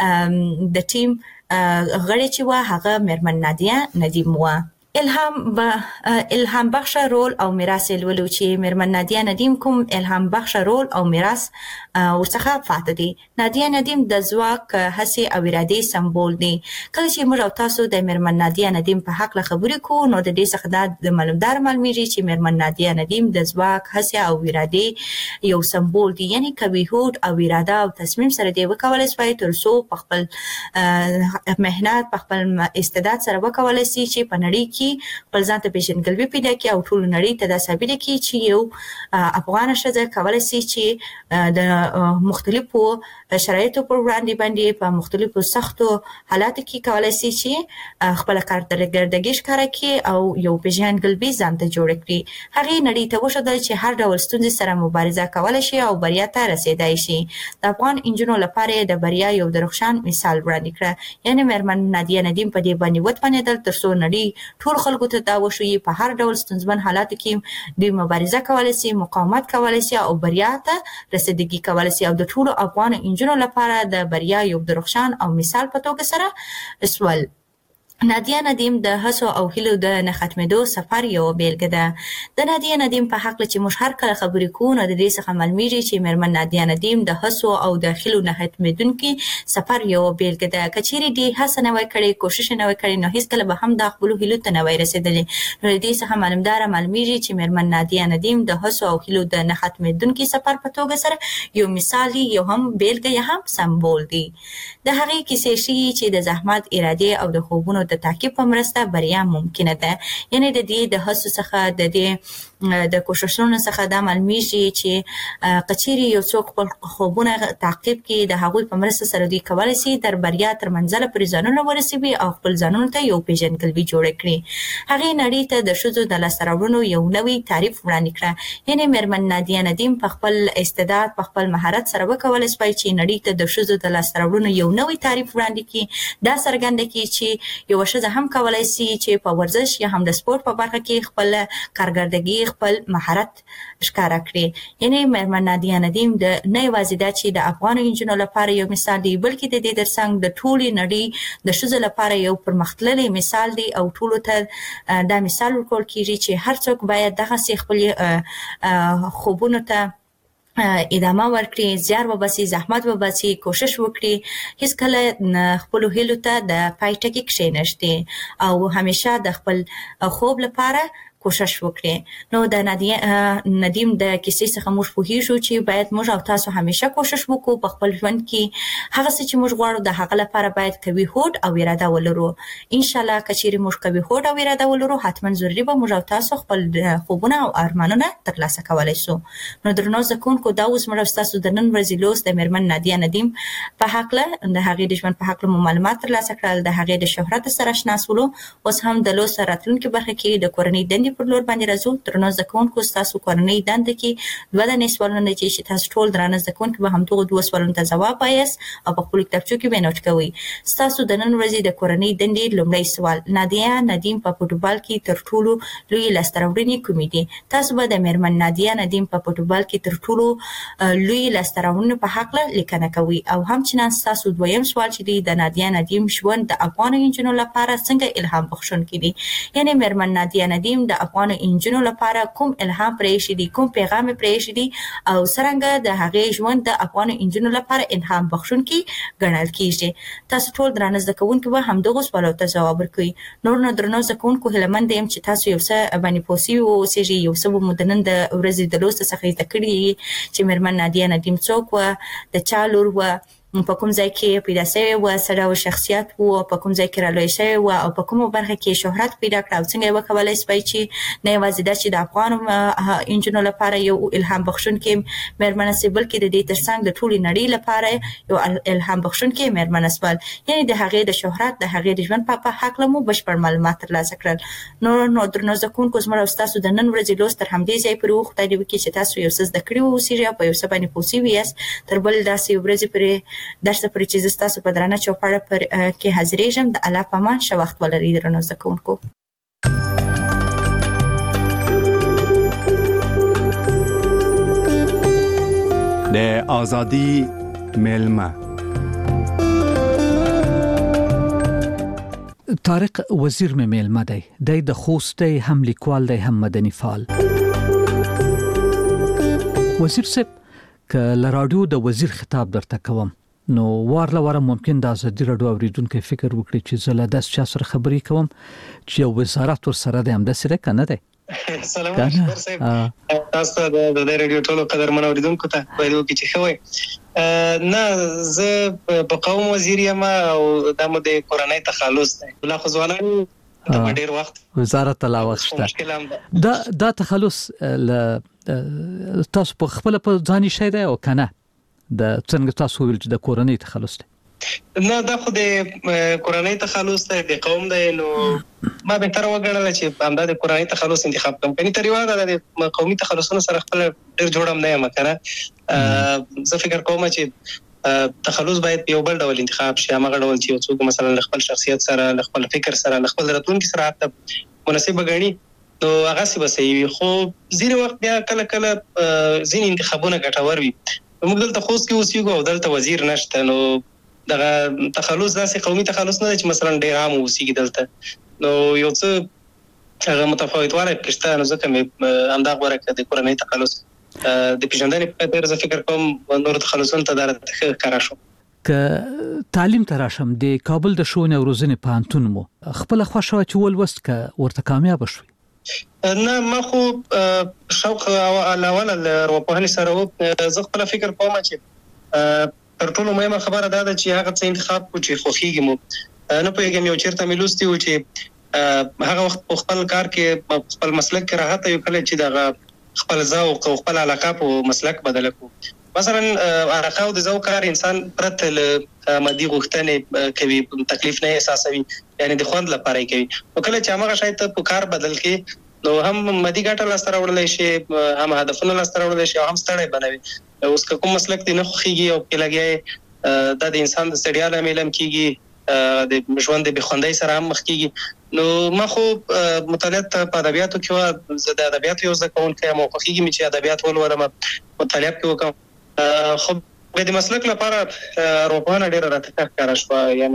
د ټیم غړې چې وه هغه میرمن نادیه ندیم وه. الهام با الهام بخش رول او میراث لولو چې میرمن نادیه ندیم کوم الهام بخش رول او میراث ورڅخه پاتې دي. نادیه ندیم د ځواک، هڅې او ارادې سمبول دی. کله چې موږ او تاسو د میرمن نادیه ندیم په هکله خبرې کوو، نو د دې څخه دا د معلومدار معلومیږي چې میرمن نادیه ندیم د ځواک، هڅې او ارادې یو سمبول دی. یعنې قوي هوډ او اراده او تصمیم سره دې وکولی شوی تر څو په خپل مهنت، په خپل استعداد سره وکولی شي چې په نړۍ کې خپل ځان ته پیژندګلوي پیدا کړي او ټولو نړۍ ته دا ثابته کړي چې یو افغانه ښځه کولی شي چې د مختلفو شرایطو پر وړاندې باندې په مختلفو سختو حالاتو کې کولی شي چې خپله کارکردګي ښکاره کړي او یو پیژندګلوي ځان ته جوړه کړي. هغې نړۍ ته وښودل چې هر ډول ستونزې سره مبارزه کولی شي او بریا ته رسېدای شي. د افغان نجونو لپاره د بریا یو درخشان مثال وړاندې کړه. یعنې میرمن نادیه ندیم په دې باندې وتوانېدل تر څو نړۍ ټول خلکو ته دا وښیي په هر ډول ستونزمن حالاتو کې دوی مبارزه کولی شي، مقاومت کولی شي او بریا ته رسیدګي کولی شي. او د ټولو افغان نجونو لپاره د بریا یو درخشان او مثال په توګه سره سول. نادیه ندیم د هڅو او هیلو د نه ختمېدو سفر یوه بیلګه ده. د نادیه ندیم په هکله چې موږ هر کله خبرې کوو، نو د دې څخه معلومیږي چې میرمن نادیه ندیم د هڅو او د هیلو نه ختمېدونکي سفر یوه بیلګه ده. که چیرې دې هڅه نه وای کړې، کوشش نه وای کړې، نو هېڅکله به هم د خپلو هیلو ته نه وای رسېدلې. نو د دې څخه معلومداره معلومیږي چې میرمن نادیه ندیم د هڅو او هیلو د نه ختمېدونکي سفر په توګه سره یو مثال دی، یو هم بیلګه یا هم سمبول دی. د هغې کیسې ښیي چې د زحمت، ارادې او د خوبونو د تعقیب په مرسته بریا ممکنه ده. یعنې د دې د هڅو څخه، د دې د کوششونو څخه دا معلومیږي چې کچيري یو څوک خپل خوبونه تعقیب کړي د هغوی په مرسته سره دوی کولای شي تر بریا تر منزله پورې ځانونه ورسوي او خپل ځانونو ته یو پیژندګلوي جوړ کړي. هغه نړۍ ته د ښځو د لاسته راوړنو یو نوی تعریف وړاندې کړ. یعنی مېرمن نادیه ندیم په خپل استعداد په خپل مهارت سره وکولای شي چې نړۍ ته د ښځو د لاسته راوړنو یو نوی تعریف وړاندې کړي. دا څرګنده کړي چې یو ښځه هم کولای شي چې په ورزش یا هم د سپورت په برخه کې خپل کارګردګي خپل مهارت ښکاره کړي. یعنی مېرمن نادیه ندیم د نه یوازې دا چې د افغان انجونو لپاره یو مثال دی بلکې د دې ترڅنګ د ټولې نړۍ د ښځو لپاره یو پرمختللی مثال دی او ټولو ته دا مثال ورکول کیږي چې هر څوک باید دغه خپل خوبونو ته ادامه ورکړي، زیار وباسي، زحمت وباسي، کوشش وکړي، هیڅ کله خپل هیلو ته د پای ټکی کښېنښتي او همیشه د خپل خوب لپاره کوشش وکړي. نو د نادیه ندیم د کیسې څخه موږ پوهیږو چې باید موږ او تاسو همیشه کوشش وکړو په خپل ژوند کې هغه څه چې موږ غواړو د هغه لپاره باید قوي هوډ او اراده ولرو. ان شاء الله کچېرې موږ قوي هوډ او اراده ولرو حتما ضروري به موږ او تاسو خپل خوبونه او ارمانونه ترلاسه کولای شو. نو درنو زده کوونکو دا اوس موږ تاسو د نن ورځې لوست د مېرمن نادیه ندیم په هکله د هغې د ژوند په هکله مو معلومات ترلاسه کړل، د هغې د شهرت سره اشنا شولو. اوس هم د لوست راتلونکي برخه کې د کورنۍ دندې پر لور باندې راځو. درنو زده کوونکو ستاسو کورنۍ دنده کې دوه دانې سوالونه دي چې تاسو ټول درانه زده کوونکي به همدغو دوه سوالونو ته ځواب وایاست او په خپلو کتابچو کې به یې نوټ کوئ. ستاسو د نن ورځې د کورنۍ دندې لومړی سوال: نادیه ندیم په فوټبال کې تر ټولو لوی لاسته راوړنې کومې دي؟ تاسو به د مېرمن نادیه ندیم په فوټبال کې تر ټولو لوی لاسته راوړنو په هکله لیکنه کوئ. او همچنان ستاسو دویم سوال چې دی د نادیه ندیم ژوند د افغانو نجونو لپاره څنګه الهام بخښونکی دی؟ یعنی مېرمن نادیه ندیم د افغانو نجونو لپاره کوم الهام پرېښی دی، کوم پیغام پرېښی دی او څرنګه د هغې ژوند د افغانو نجونو لپاره الهام بخښونکی ګڼل کیږي. تاسو ټول درانه زده کوونکي به همدغو سوالو ته ځواب ورکوئ. نور نو درنو زده کوونکو هیله یم چې تاسو یو څه باندې پوه سوي واوسېږئ، یو څه به مو د نن د ورځې د لوست څخه زده کړي چې مېرمن نادیه ندیم څوک وه، د چا لور وه، په کوم ځای کې پیدا شوې وه، څه ډول شخصیت و، په کوم ځای کې رالویه شوې وه او په کومه برخه کې شهرت پیدا کړه او څنګه یې وکولی شوی چې نه یوازې دا چې د افغانو نجونو لپاره یو الهام بخښونکې مېرمنه شي بلکې د دې ترڅنګ د ټولې نړۍ لپاره یو الهام بخښونکې مېرمنه شول. یعنې د هغې د شهرت د هغې د ژوند په هکله مو بشپړ معلومات ترلاسه کړل. نو نو درنو زده کوونکو زموږ او ستاسو د نن ورځې لوست تر همدې ځای پورې و. خدای دې وکړي چې تاسو یو څه زده کړي واوسېږئ او په یو څه باندې پوه سوي یاست. تر بل داسې یو ورځې پورې درس پورې چې زه ستاسو په درانه چوپړه پر کې حاضرېږم. د الله په امان ښه وخت ولرئ درنو زده کوونکو. د آزادی میلمه طارق وزیر مې میلمه دی. دی د خوست دی، هم لیکوال دی، هم مدني فعال. وزیر صاحب که له راډیو د وزیر خطاب درته کوم نو وار له واره ممکن د ازادي راډیو اوریدونکو فکر وکړي چې زه له داس چا سره خبرې کوم چې یو وزارت ور سره دی، همداسې دی که نه دی؟ سلام علیکم صاحب، تاسو د د راډیو ټولو قدرمن اوریدونکو ته باید وکړي چې ښه وایي. نه زه په قوم وزیر یم او دا مو د کورنۍ تخلص دی. لا خو ځوانان د ډېر وخت وزارت لا وخت شته. دا دا تخلص له تاسو په خپل په ځاني شي دی او کنه د څنګه تاسو ویل چې د کورنۍ تخلص دی؟ نه دا خو د کورنۍ تخلص دی، د قوم دی. نو ما بهتره وګڼله چې همدا د کورنۍ تخلص انتخاب کړم. کني تر یوه دا د قومي تخلصونو سره خپل ډېر جوړ هم نه یم که نه. زه فکر کوم چې تخلص باید په یو بل ډول انتخاب شي، هماغه ډول چې یو څوک مثلا له خپل شخصیت سره، له خپل فکر سره، له خپل راتلونکي سره حتی مناسبه ګڼي نو هغسې به صحیح وي. خو ځینې وخت بیا کله کله ځینې انتخابونه ګټور وي. موږ دلته خوست کې اوسېږو او دلته وزیر نشته، نو دغه تخلص داسې قومي تخلص نه دی چې مثلا ډېر عام اوسېږي دلته. نو یو څه هغه متفاوتوالی پکې شته، نو ځکه مې همدا غوره کړه د کورنۍ تخلص د پېژندنې په خاطر. زه فکر کوم نورو تخلصونو ته دا راته ښه ښکاره شو. که تعلیم ته راشم، د کابل د ښوونې او روزنې پوهنتون مو خپله خوښه وه چې ولوست که ورته کامیابه شوې؟ نه ما خو شوق الاول له ارواپوهنې سره و. زه خپله فکر کوم چې تر ټولو مهمه خبره دا ده چې هغه څه انتخاب کړو چې خوښېږي مو. نه پوهېږم یو چېرته مې لوستي و چې هغه وخت په خپل کار کې خپل مسلک کې راحت یو کله چې دغه خپل ذوق او خپل علاقه په مسلک بدل کو. مثلا علاقه او د ذوق کار انسان پرته له مادي غوښتنې کوي، تکلیف نه احساسوي، یعنی د خوند لپاره کوي. او کله چې هغه شاید په کار بدل کې نو هم مادي ګټه لاسته راوړل شي، هم هدفونه لاسته راوړل شي، او هم ستړی بنوي. اوس کوم مسلک دی نه خوږي او کې لګي دا د انسان د ستړیا لامل هم کیږي، د ژوند د بخوندۍ سره هم مخ کیږي. نو ما خو مطالعات په ادبیاتو کې و، د ادبیاتو یو ځکه کوم کې موقعیږي چې ادبیات ولولم، مطالعات کې وکم. خو د مسلک لپاره روپانه ډیره راته کار شو، یعنی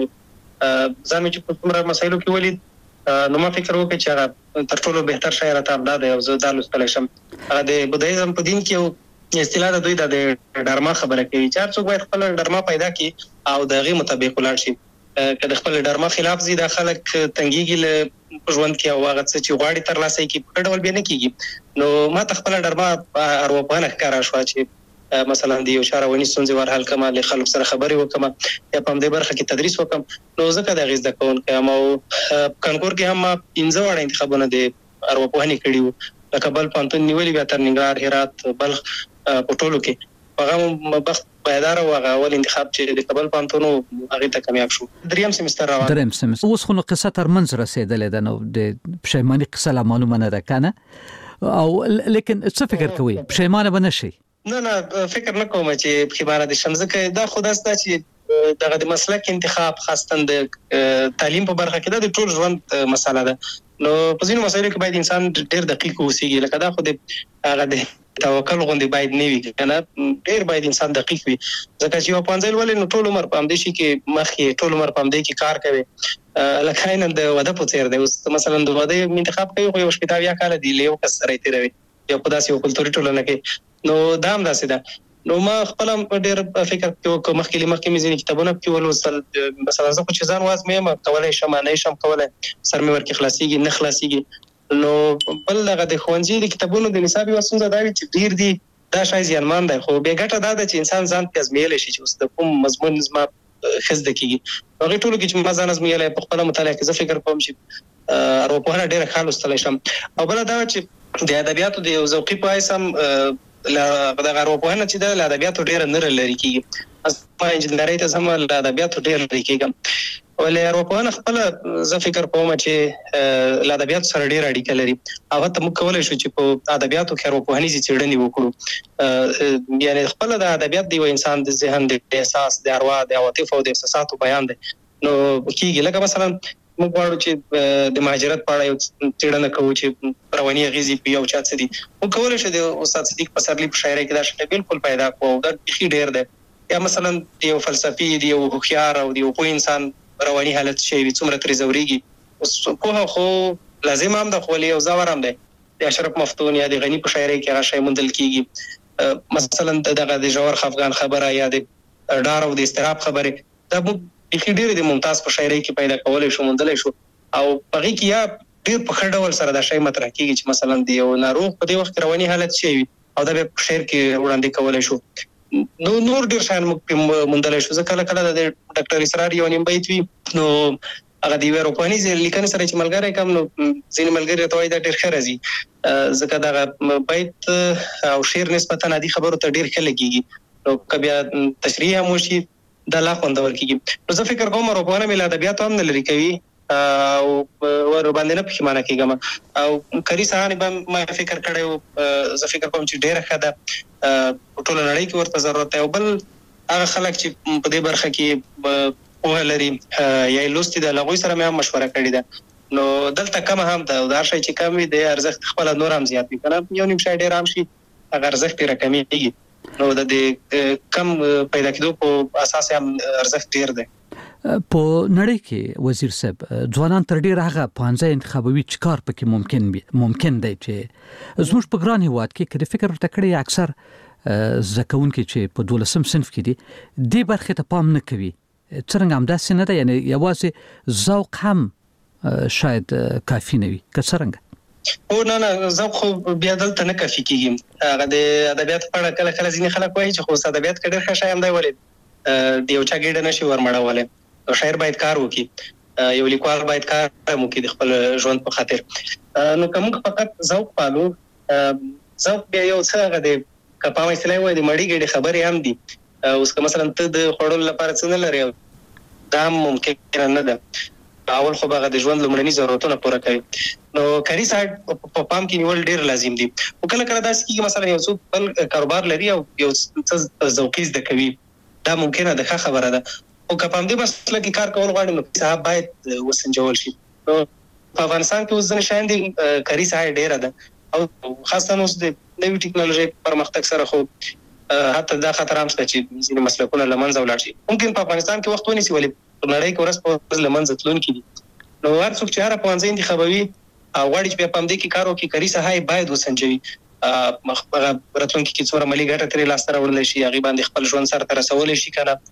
ځم چې په کومه مسایلو کې ولید نو ما فکر وکړ چې هغه تر ټولو بهتر شاعر ته امداد دی او زه دا لوستلی شم. هغه د بودایزم په دین کې یو اصطلاح د دوی د ډرما خبره کوي چې هر څوک باید خپل ډرما پیدا کړي او د هغې مطابق ولاړ شي. که د خپل ډرما خلاف زی د خلک تنګیږي له ژوند کې او هغه څه چې غواړي ترلاسه کړي په ډول بیا نه کیږي. نو ما ته خپل ډرما ارواپوهنه ښکاره شوه چې مثلا د یو چا رواني ستونزې ور حل کړم، له خلکو سره خبرې وکړم، یا په همدې برخه کې تدریس وکړم. نو ځکه د هغې زده کوونکی یم او کانکور کې هم ما پنځه واړه انتخابونه د ارواپوهنې کړي وو، د کابل پوهنتون نیولي، بیا تر ننګرهار، هرات، بلخ په ټولو کې. هغه بخت پایدار او هغه اول انتخاب چې د کابل پوهنتون هغې ته کامیاب شو. دریم سمستر روان دریم سمستر اوس خو نو قصه تر منځ رسېدلې ده، نو د پښیماني قصه لا معلومه نه ده که نه؟ او لیکن څه فکر کوئ پښیمانه به نه شئ؟ نه نه فکر نه کوم چې پښیمانه دي شم، ځکه دا خو داسې ده چې دغه د مسلک انتخاب خاصتاً د تعلیم په برخه کې دا د ټول ژوند مسله ده. نو په ځینو مسایلو کې باید انسان ډېر دقیق اوسېږي، لکه دا خو د هغه د توکل غوندې باید نه وي، که نه ډېر باید انسان دقیق وي. ځکه چې یو پوهنځی لولې نو ټول عمر په همدې شي کې مخ یې، ټول عمر په همدې کې کار کوي، لکه عیناً د واده په څېر دی. اوس مثلا د واده انتخاب کوي خو یو شپېته اویا کاله دی له یو کس سره یې تېروي، یا په داسې یو کلتوري ټولنه کې. نو دا هم داسې ده. نو ما خپل ډېر فکر کوم، مخکې له مخکې مې ځینې کتابونه پکې ولوستل. مثلا زه خو چې ځان وازمویم کولی شم، نه شم کولی، سر مې ورکې خلاصېږي نه خلاصېږي. نو بل دغه د ښوونځي د کتابونو د نصاب یوه ستونزه دا وي چې ډېر دي، دا شاید زیانمان دی. خو بې ګټه دا ده چې انسان ځان پرې ازمویلی شي چې اوس د کوم مضمون زما ښه زده کېږي. هغې ټولو کې چې ما ځان ازمویلی په خپله مطالعه کې زه فکر کوم چې ارواپوهنه ډېره ښه لوستلی شم. او بله دا چې د ادبیاتو د یو ذوقي په حیث هم دغه ارواپوهنه چې ده له ادبیاتو ډېره نه لرې کېږي. ما انجینرۍ ته ځم له ادبیاتو ډېر لرې کېږم، ولې ارواپوهنه خپله زه فکر کوم چې له ادبیاتو سره ډېره اړیکه لري. او حتی موږ کولی شو چې په ادبیاتو کې ارواپوهنیزې څېړنې وکړو، یعنې خپله د ادبیات د یو انسان د ذهن د احساس، د اروا، د عواطفو او د احساساتو بیان دی. نو کېږي لکه مثلا موږ غواړو چې د مهاجرت په اړه یو څېړنه کوو چې رواني اغېزې په یو چا څه دي. موږ کولی شو د استاد صدیق پسرلي په شاعرۍ کې دا شی بالکل پیدا کړو، او دا بیخي ډېر دی. یا مثلا د یو فلسفي، د یو هوښیار او د یو پوه انسان رواني حالت شی وي څومره ترې ځورېږي. اوس پوهه خو لازم هم ده، خو ولې یو ځور هم دی. د اشرف مفتون یا د غني په شاعرۍ کې هغه شی موندل کېږي. مثلا دغه د ژور خفګان خبره یا د ډار او د اضطراب خبرې، دا موږ بیخي ډېرې د ممتاز په شاعرۍ کې پیدا کولی شو، موندلی شو. او په هغې کې یا ډېر په ښه ډول سره دا شی مطرح کېږي چې مثلا د یو ناروغ په دې وخت کې رواني حالت شی وي او دا بیا په شعر کې وړاندې کولی شو. نو نور ډېر شیان موږ پرې موندلی شو. زه کله کله د ډاکټر اسرار یو نیم بیت وي، نو هغه د یوې ارواپوهنیزې لیکنې سره چې ملګری کم، نو ځینې ملګري راته وایي دا ډېر ښه راځي، ځکه دغه بیت او شعر نسبتا عادي خبرو ته ډېر ښه لګېږي. نو که بیا تشریح هم وشي دا لا خوندور کېږي. نو زه فکر کوم ارواپوهنه مې له ادبیاتو هم نه لرې کوي او ورباندې نه پښیمانه کېږم. او کري صاحب به ما فکر کړی و، زه فکر کوم چې ډېره ښه ده، په ټوله نړۍ کې ورته ضرورت دی. او بل هغه خلک چې په دې برخه کې پوهه لري یا یې لوستې ده، له هغوی سره مې هم مشوره کړې ده. نو دلته کمه هم ده، او دا شی چې کم وي د ارزښت خپله نور هم زیات وي، که نه یو نیم شی ډېر هم شي هغه ارزښت یې راکمېږي. نو د دې کم پیدا کېدو په اساس هم ارزښت ډېر دی. په نړۍ کې وزیر صاحب ځوانان تر ډېره هغه پوهنځی انتخابوي چې کار پکې ممکن ممکن دی چې زموږ په ګران هېواد کې که د فکر ورته کړی اکثر زده کوونکي چې په دولسم صنف کې دي دې برخې ته پام نه کوي. څرنګه همداسې نه ده؟ یعنې یوازې ذوق هم شاید کافي نه وي که څرنګه؟ او نه نه ذوق خو بیا دلته نه کافي کېږي. هغه د ادبیاتو په اړه کله کله ځینې خلک وایي چې خو اوس ادبیات کې ډېر ښه شی همدی ولې د یو چا ګېډه نه شي ورمړولی، نو شاعر باید کار وکړي. یو لیکوال باید کار وکړي د خپل ژوند په خاطر. نو کوم فقط ذوق پالو ذوق بیا یو څه غو د کپاوې اصطلاح وایي د مړی ګډي خبرې هم دي. اوس که مثلا ته د خړول لپاره څه نه لري دا ممکن نه ده. اول خو هغه د ژوند لمړني ضرورتونه پوره کوي. نو کاري سایډ په پام کې نیول ډیر لازم دي. او کله کله داسې کیږي مثلا یو څوک بل کاروبار لري او یو څه ذوقي زده کوي دا ممکنه ده ښه خبره ده. او که په همدې مسله کې کار کول غواړي نو صاحب باید وسنجول شي. نو په افغانستان کې اوس ځینې شیان دي کاري سایډ ډیره ده او خاصه اوس د نوې ټکنالوژي پرمختګ سره خو حتی دا خطر هم شته چې ځینې مسلکونه له منځه ولاړ شي. ممکن په افغانستان کې وخت ونیسي ولې په نړۍ کې ورځ په ورځ له منځه تلونکي دي. نو هر څوک چې هره پوهنځی انتخابوي او غواړي چې بیا په همدې کې کار وکړي کاري ساحه باید وسنجوي. هغه راتلونکي کې څومره مالي ګټه ترې لاسته راوړلی شي هغې باندې خپل ژوند سرته رسولی شي که نه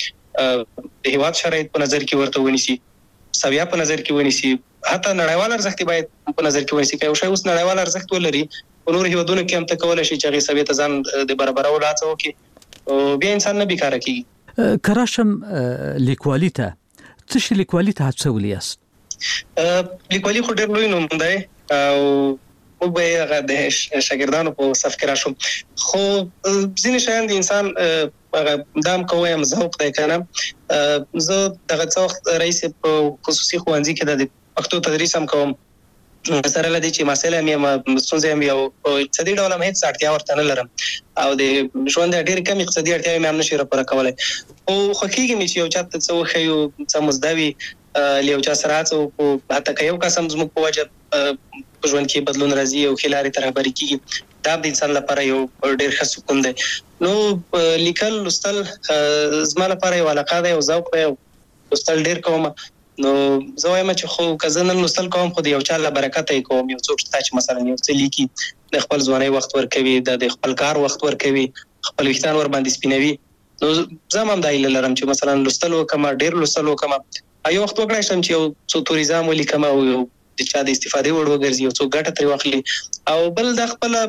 د هېواد شرایط په نظر کې ورته ونیسي سویه په نظر کې ونیسي حتی نړیوال ارزښت باید په نظر کې ونیسي. که یو شی اوس نړیوال ارزښت ولري په نورو هېوادونو کې هم ته کولی شي چې هغې سویې ته ځان د برابرولو هڅه وکړي بیا انسان نه بیکاره کېږي. که راشم لیکوالي ته څه شي لیکوالي ته هڅولی یاست؟ لیکوالي خو ډېر لوی نوم دی او موږ به یې هغه د شاګردانو په صف کې راشو. خو ځینې شیان د انسان هغه دا هم که ووایم ذوق دی که نه. زه دغه څه وخت رئیس په خصوصي ښوونځي کې د پښتو تدریس هم کوم. سره له دې چې مسایل هم یم ستونزې هم یو په اقتصادي ډول هم هېڅ اړتیا ورته نه لرم او د ژوند ډېرې کم اقتصادي اړتیاوې مې هم نشي راپوره کولی. خو خوښېږي مې چې یو چا ته څه وښیو څه مو زده وي له یو چا سره هڅه وکړو حتی که یو کس هم زموږ په وجه په ژوند کې بدلون راځي او ښې لارې ته رهبري کېږي دا د انسان لپاره یو ډېر ښه سکون دی. نو لیکل لوستل زما لپاره یو علاقه دی یو ذوق دی لوستل ډېر کوم. نو زه وایم چې خو که زه نن لوستل کوم خو د یو چا له برکته یې کوم. یو څوک شته چې مثلا یو څه لیکي د خپل ځوانۍ وخت ورکوي د خپل کار وخت ورکوي خپل ویښتان ورباندې سپینوي. نو زه هم همدا هیله لرم چې مثلا لوستل وکړم ډېر لوستل وکړم یو وخت وکړای شم چې یو څو توریزم ولیکم او یو د چا د استفادې وړ وګرځي یو څو ګټه ترې واخلي. او بل د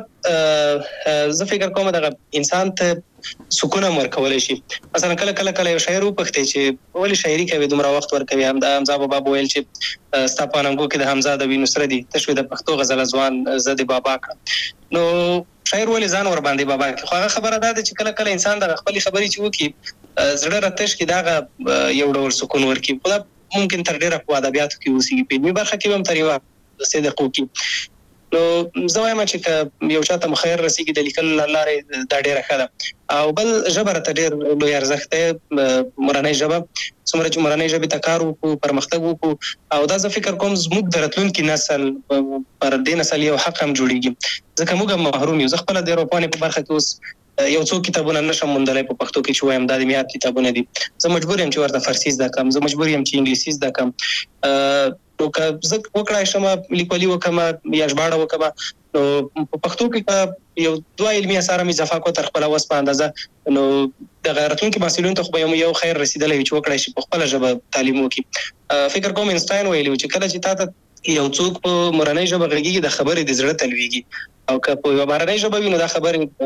خپله زه فکر کوم دغه انسان ته سکون هم ورکولی شي. مثلا کله کله کله یو شاعر وپوښتئ چې ولې شاعري کوي دومره وخت ورکوي. حمزه بابا به ویل چې ستا په اننګو کې د حمزه د وینو سره دي ته شوې د پښتو غزله ځوان زه د بابا کړم. نو شاعر ولې ځان ورباندې بابا کړي. خو هغه خبره دا ده چې کله کله انسان دغه خپلې خبرې چې وکړي زړه راتش کې دغه یو ډول سکون ورکړي. خو دا ممکن تر ډېره په ادبیاتو کې اوسېږي په علمي برخه کې هم تر یوه څه دقیقو کې. نو زه وایم چې که یو چا ته مخیر رسېږي د لیکلو له لارې دا ډېره ښه ده. او بل ژبه راته ډېر لوی ارزښت دی مورنۍ ژبه. څومره چې مورنۍ ژبې ته کار وکړو پرمختګ وکړو او دا زه فکر کوم زموږ د راتلونکي نسل پر دې نسل یو حق هم جوړېږي ځکه موږ هم محروم یو. زه خپله د اروپانې په برخه کې اوس یو څو کتابونه نشم موندلی په پښتو کې چې وایم دا د معیار کتابونه دي. زه مجبور یم چې ورته فارسي زده کړم زه مجبور یم چې انګلیسي زده کړم. نو که زه وکړای شم لیکوالي وکړم یا ژباړه وکړم نو په پښتو کې یو دوه علمي اثار مې اضافه کړو تر خپله وس په اندازه نو دغه راتلونکي محصلینو ته خو به یو خیر رسېدلی وي چې وکړای شي په خپله ژبه تعلیم وکړي. فکر کوم انسټاین ویلي و چې کله چې تا ته یو څوک په مورنۍ ژبه غږېږي د خبرې د زړه تلویږي او که په یوه بهرنۍ ژبه وي نو دا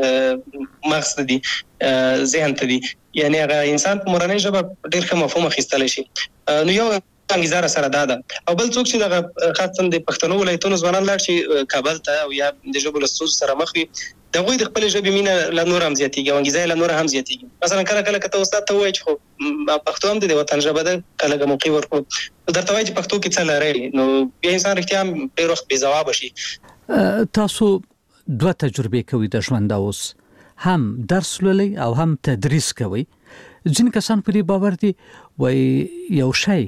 خبرې مغز ته دي ذهن ته دي یعنې هغه انسان په مورنۍ ژبه ډېر ښه مفهوم اخیستلی شي. نو یو انګیزه سره دا ده. او بل څوک چې دغه خاصا د پښتنو ولایتونو ځوانان لاړ شي کابل ته او یا د ژبو له ستونزو سره مخ وي د هغوی د خپلې ژبې مینه لا نور هم زیاتېږي او انګیزه یې لا نور هم زیاتېږي. مثلا کله کله که ته استاد ته ووایې چې خو پښتو هم د دې وطن ژبه ده که لږه موقع ورکړو نو درته وایي چې پښتو کې څه لرئ نو بیا انسان رښتیا هم ډېر وخت بې ځوابه شي. تاسو دوه تجربې کوي د ژوند اوس هم درس لولئ او هم تدریس کوئ. ځینې کسان په دې باور دي وایي یو شی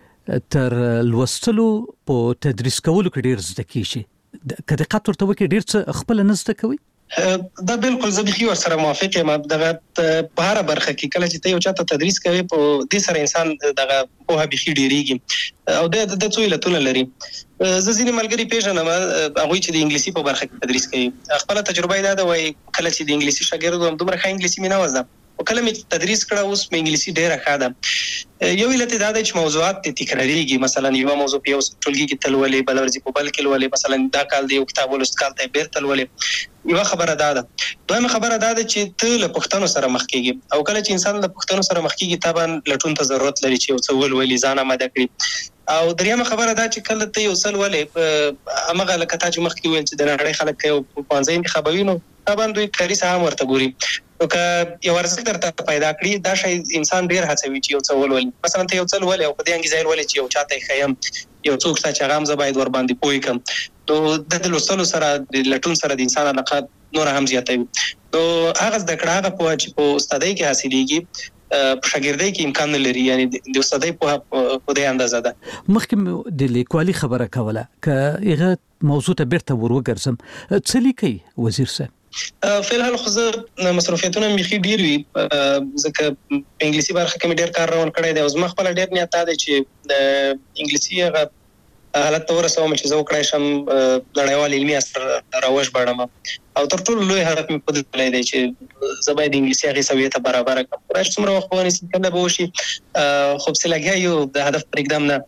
تر لوستلو په تدریس کولو کې ډېر زده کېږي. که دقت ورته وکړئ ډېر څه خپله نه زده کوئ. دا بالکل زه بیخي ورسره موافق یم. دغه په هره برخه کې کله چې ته یو چا ته تدریس کوې په دې سره انسان دغه پوهه بیخي ډېرېږي او د د څو علتونه لري. زه ځینې ملګري پېژنم هغوی چې د انګلیسي په برخه کې تدریس کوي. خپله تجربه یې دا ده وایي کله چې د انګلیسي شاګرد وم دومره ښه انګلیسي مې نه وه زده او کله مې تدریس کړه اوس مې انګلیسي ډېره ښه ده. یو علت یې دا دی چې موضوعات دې تکراریږي. مثلا یوه موضوع په یو ټولګي کې ته لولې بله ورځ په بل کې لولې مثلا دا کال د یو کتاب ولوست کال ته یې بېرته لولې. یوه خبره دا ده. دویمه خبره دا ده چې ته له پوښتنو سره مخ کېږي او کله چې انسان له پوښتنو سره مخ کېږي طبعا لټون ته ضرورت لري چې یو څه ولولي ځان اماده کړي. او دریمه خبره دا چې کله ته یو څل ولې امغه لکه تا چې مخکې ویل چې د نړۍ خلک یو پانځه انتخابوي نو دا باندې کاري سهم ورته ګوري نو که یو ارزښت درته پیدا کړي دا شی انسان ډیر هڅوي چې یو څه ولولي مثلا ته یو څل ولې او په دې انګیزه ولې چې یو چاته خیم یو څوک چې هغه هم زه باید ور باندې پوي کم نو د لوستلو سره د لټون سره د انسان علاقه نور هم زیاتوي نو هغه د کړه هغه په چې په استادۍ کې حاصلېږي په شاګردۍ کې امکان نه لري یعنی د استادۍ په په دې اندازه ده مخکې د لیکوالي خبره کوله ک هغه موضوع ته بیرته وروګرځم څه لیکي وزیر صاحب فی الحال خو زه مصروفیتونه مخې ډیر وي ځکه په انګلیسي برخه کې ډیر کار روان کړی دی او زما خپل ډیر نیت دی چې د انګلیسي هغه حالت ته ورسوم چې زه وکړای شم نړیوال علمي اثر راوښ بړم او تر ټولو لوی هدف مې په دې دی چې زه باید انګلیسي هغه سویته برابر کړم راځي څومره وخت ونیسي کنه به وشي خو څه لګیا یو د هدف پر اقدام نه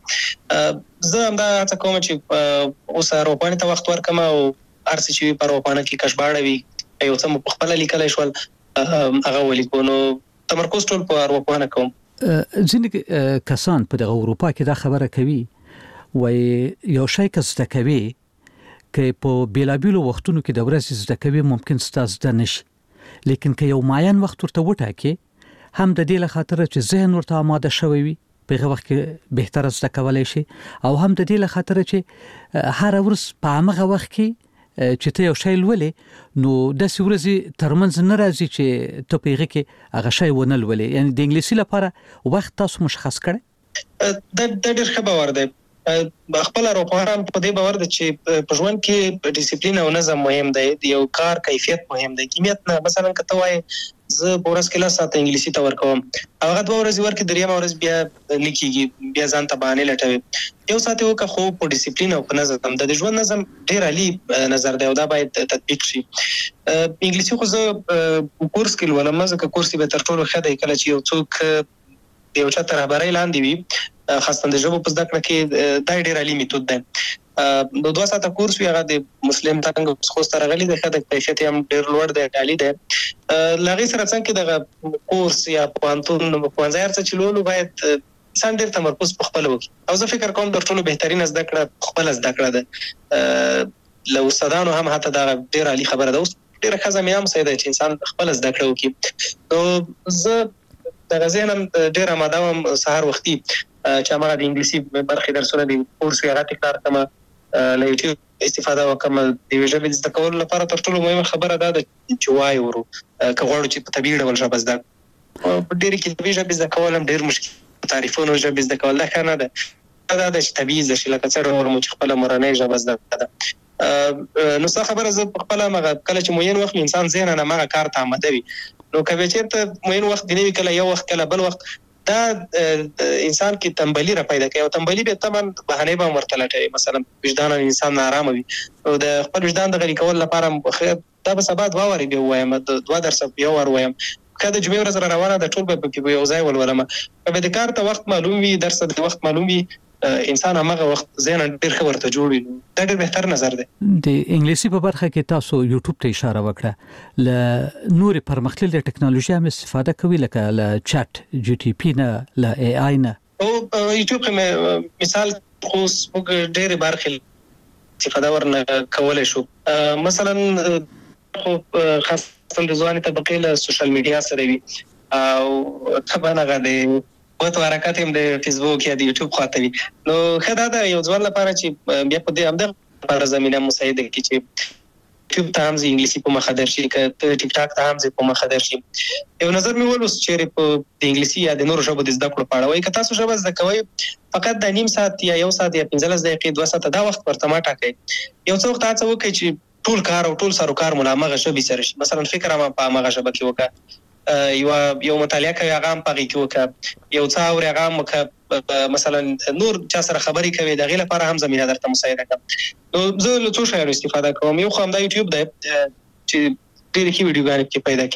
زه هم دا څه کوم چې اوس اروپانه ته وخت ورکم او ارسي چې په اروپانه کې کشباړه وي یو څه په خپل لیکلای شول هغه ولیکو نو تمرکز ټول په اروپانه کوم ځینې کسان په دغه اروپا کې دا خبره کوي وای یو شی که زده کوي کې په بیلابیلو وختونو کې د ورځې زده کوي ممکن ستاسو د نشي لیکن که یو معین وخت ورته وټاکي هم د دې لخاطر چې ذهن ورته آماده شوی وي په هغه وخت کې بهتر زده کولای شي او هم د دې لخاطر چې هر ورځ په هغه وخت کې چې ته یو شی لولې نو د سورزي ترمنځ نه راځي چې ته په هغه کې هغه شی ونه لولې یعنی د انګلیسي لپاره وخت تاسو مشخص کړئ د د ډېر ښه باور دی خپل اروپایان په دې باور دي چې په ژوند کې ډیسپلین او نظم مهم دی یو کار کیفیت مهم دی کمیت نه مثلا کته وای زه پورس کې لا ساته انګلیسي ته ورکوم هغه دوه ورځې ورکې دریم ورځ بیا لیکيږي بیا ځان ته باندې لټوي یو ساته وکه خو په ډیسپلین او په نظم د ژوند نظم ډیر عالی نظر دی او دا باید تطبیق شي انګلیسي خو زه کورس کې ولوم ځکه کورس به تر ټولو ښه دی کله چې یو څوک یو چا تر خبرې لاندې وي خاصه د ژبو په زده کړه کې دا ډیر عالی میتود ده نو دوه ساعته کورس وی هغه د مسلم څنګه خو سره غلي د خدای کیفیت هم ډیر لوړ دی عالی ده لغې سره څنګه د کورس یا پوانتون په ځای ارڅ چلولو باید انسان ډیر تمرکز په خپل وکړي او زه فکر کوم د ټولو بهترین زده کړه خپل زده کړه ده لو استادانو هم حتی دا ډیر عالی خبره ده اوس ډیر ښه زمينه هم سیده چې انسان خپل زده کړه وکړي نو زه د غزینم ډیر آماده وم سهار وختي چې هغه د انګلیسي برخې درسونه دي کورس یې راته کار کوم له یوټیوب استفاده وکم د ویژه د کول لپاره تر ټولو مهمه خبره ده چې وای ورو کغوړو چې په طبيعي ډول شابه زده په ډېر کې د ویژه د کول هم ډېر مشکل تعریفونه ژبه د کول نه نه ده دا د تبعیض شي لکه څنګه ورمو چې خپل مورنۍ ژبه زده ده نو څه خبره زه خپل مغه کله چې موین وخت انسان ذهن نه مغه کار ته آمده وي نو کله چې ته موین وخت دی کله یو وخت کله بل وخت دا انسان کې تنبلی را پیدا کوي او تنبلی به تمن بهانه به مرتلټي مثلا وجدان انسان نارامه وي او د خپل وجدان د غلي کول لپاره دا به سبا دوا وری به وایم دوا درس یو ور وایم کله جمعې ورځ روانه د ټول به یو ځای ولولم په دې کار ته وخت معلوم وي درس د وخت معلوم وي انسان هغه وخت ذهن ډیر خبر ته جوړوي دا ډیر بهتر نظر دی د انګلیسي په برخه کې تاسو یوټیوب ته اشاره وکړه ل نور پرمختللې ټکنالوژي هم استفاده کوي لکه ل چات جی ټي پی نه ل ای آی نه او یوټیوب کې مثال خو ډیر برخه استفاده ورنه کولای شو مثلا خو خاصه د ځواني طبقه له سوشل میډیا سره وي او طبعا هغه د وته حرکت هم د فیسبوک یا د یوټیوب خاطر نو خدای دا یو ځوان لپاره چې بیا په دې هم د لپاره زمينه مساعده کوي چې یوټیوب ته هم انګلیسي په مخه درشي ک ټیک ټاک ته هم په مخه درشي یو نظر مې ولوس چې په انګلیسي یا د نورو ژبو د زده کړو په اړه وایي که تاسو ژبه زده کوئ فقط د نیم ساعت یا یو ساعت یا پنځلس دقیقې دوه ساعت دا وخت ورته ما ټاکئ یو څو وخت تاسو وکړئ چې ټول کار او ټول سره کار ملامغه ژبه سره شي مثلا فکر ما په مغه ژبه کې وکړه یو یو مطالعه کوي هغه هم پغې کې وکړه یو څا اور هغه هم وکړه مثلا نور چا سره خبري کوي د غیله لپاره هم زمينه درته مساعده کوي نو زه له څه شي استفاده کوم یو خو هم د یوټیوب دی چې ډېر کې ویډیوګانې کې پیدا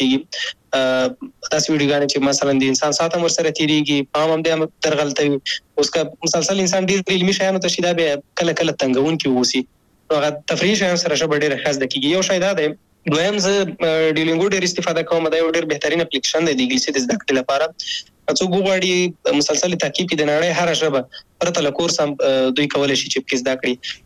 کیږي تاسو ویډیوګانې چې مثلا د انسان ساته مر سره تیریږي پام هم د تر غلطي اوس کا مسلسل انسان ډېر علمي شیانو ته شیدا به کله کله تنګون کې وسی هغه تفریح شیان سره شبه ډېر خاص د کیږي یو شی دا دی دویم زه ډیولینګو ډېر استفاده کوم. دا یو ډېر بهترین اپلیکیشن دی د انګلیسي د زده کړې لپاره. څوک وغواړي مسلسل تعقیب کړي د نړۍ هر ژبه پرته له کورس هم دوی کولی شي چې پکې زده کړي.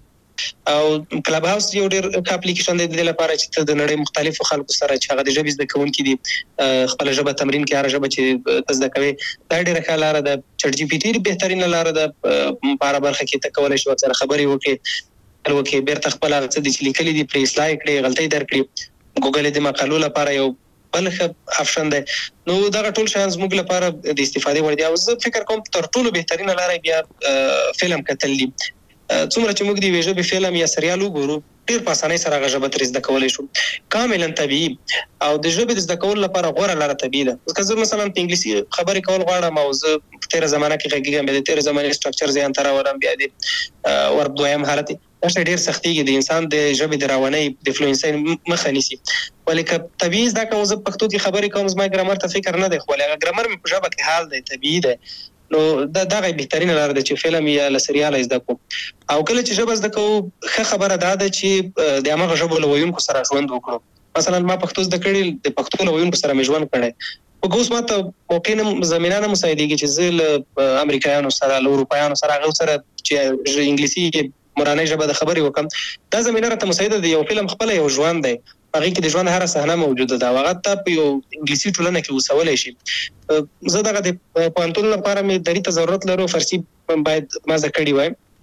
او کلب هاوس یو ډېر اپلیکیشن دی د لپاره چې ته د نړۍ مختلفو خلکو سره چې هغه د ژبې زده کوونکي دي خپل ژبه تمرین کړي، هر ژبه چې ته زده کوي. دا ډېره ښه لاره ده. چټ جی پی ټي بهترینه لاره ده په هره برخه کې. ته کولی شي ورسره خبرې وکړې وکړې بیرته خپل هغه څه دي چې لیکلي دي پرې اصلاح کړې، غلطۍ درکړي. ګوګل د مقالو لپاره یو بل ښه آپشن دی. نو دغه ټول شیان زموږ لپاره د استفادې وړ دي. او زه فکر کوم تر ټولو بهترینه لاره بیا فلم کتل دي. څومره چې موږ د یوې ژبې فلم یا سریال وګورو ډېر په اسانۍ سره هغه ژبه ترې زده کولی شو. کاملا طبیعي او د ژبې د زده کولو لپاره غوره لاره طبیعي ده. ځکه زه مثلا په انګلیسي خبرې کول غواړم او زه په تېره زمانه کې غږېږم، بیا د تېرې زمانې سټرکچر ذهن ته راولم، بیا د ور دویم حالت دا شی ډېر سختېږي، د انسان د ژبې د روانۍ د فلوینسۍ مخه نیسي. ولې که طبیعي زده کوم، زه پښتو کې خبرې کوم، زما ګرامر ته فکر نه دی، خو هغه ګرامر مې په ژبه کې حال دی، طبیعي دی. نو دا دغه بهترینه لاره ده چې فلم یا له سریاله زده کوو. او کله چې ژبه زده کوو ښه خبره دا ده چې د هماغه ژبو له ویونکو سره ژوند وکړو. مثلا ما پښتو زده کړې، د پښتو له ویونکو سره مې ژوند کړی. خو اوس ماته موقع نه زمینه نه مساعدېږي چې زه له امریکایانو سره له اروپایانو سره هغو سره چې انګلیسي مورنۍ ژبه د خبرې وکړم. دا زمینه راته مساعده ده. یو فلم خپله یو ژوند دی، هغې کې د ژوند هره صحنه موجوده ده او هغه ته په یو انګلیسي ټولنه کې اوسولی شي. زه دغه د پوهنتون لپاره مې دري ته ضرورت لرو، فارسي باید ما زده کړې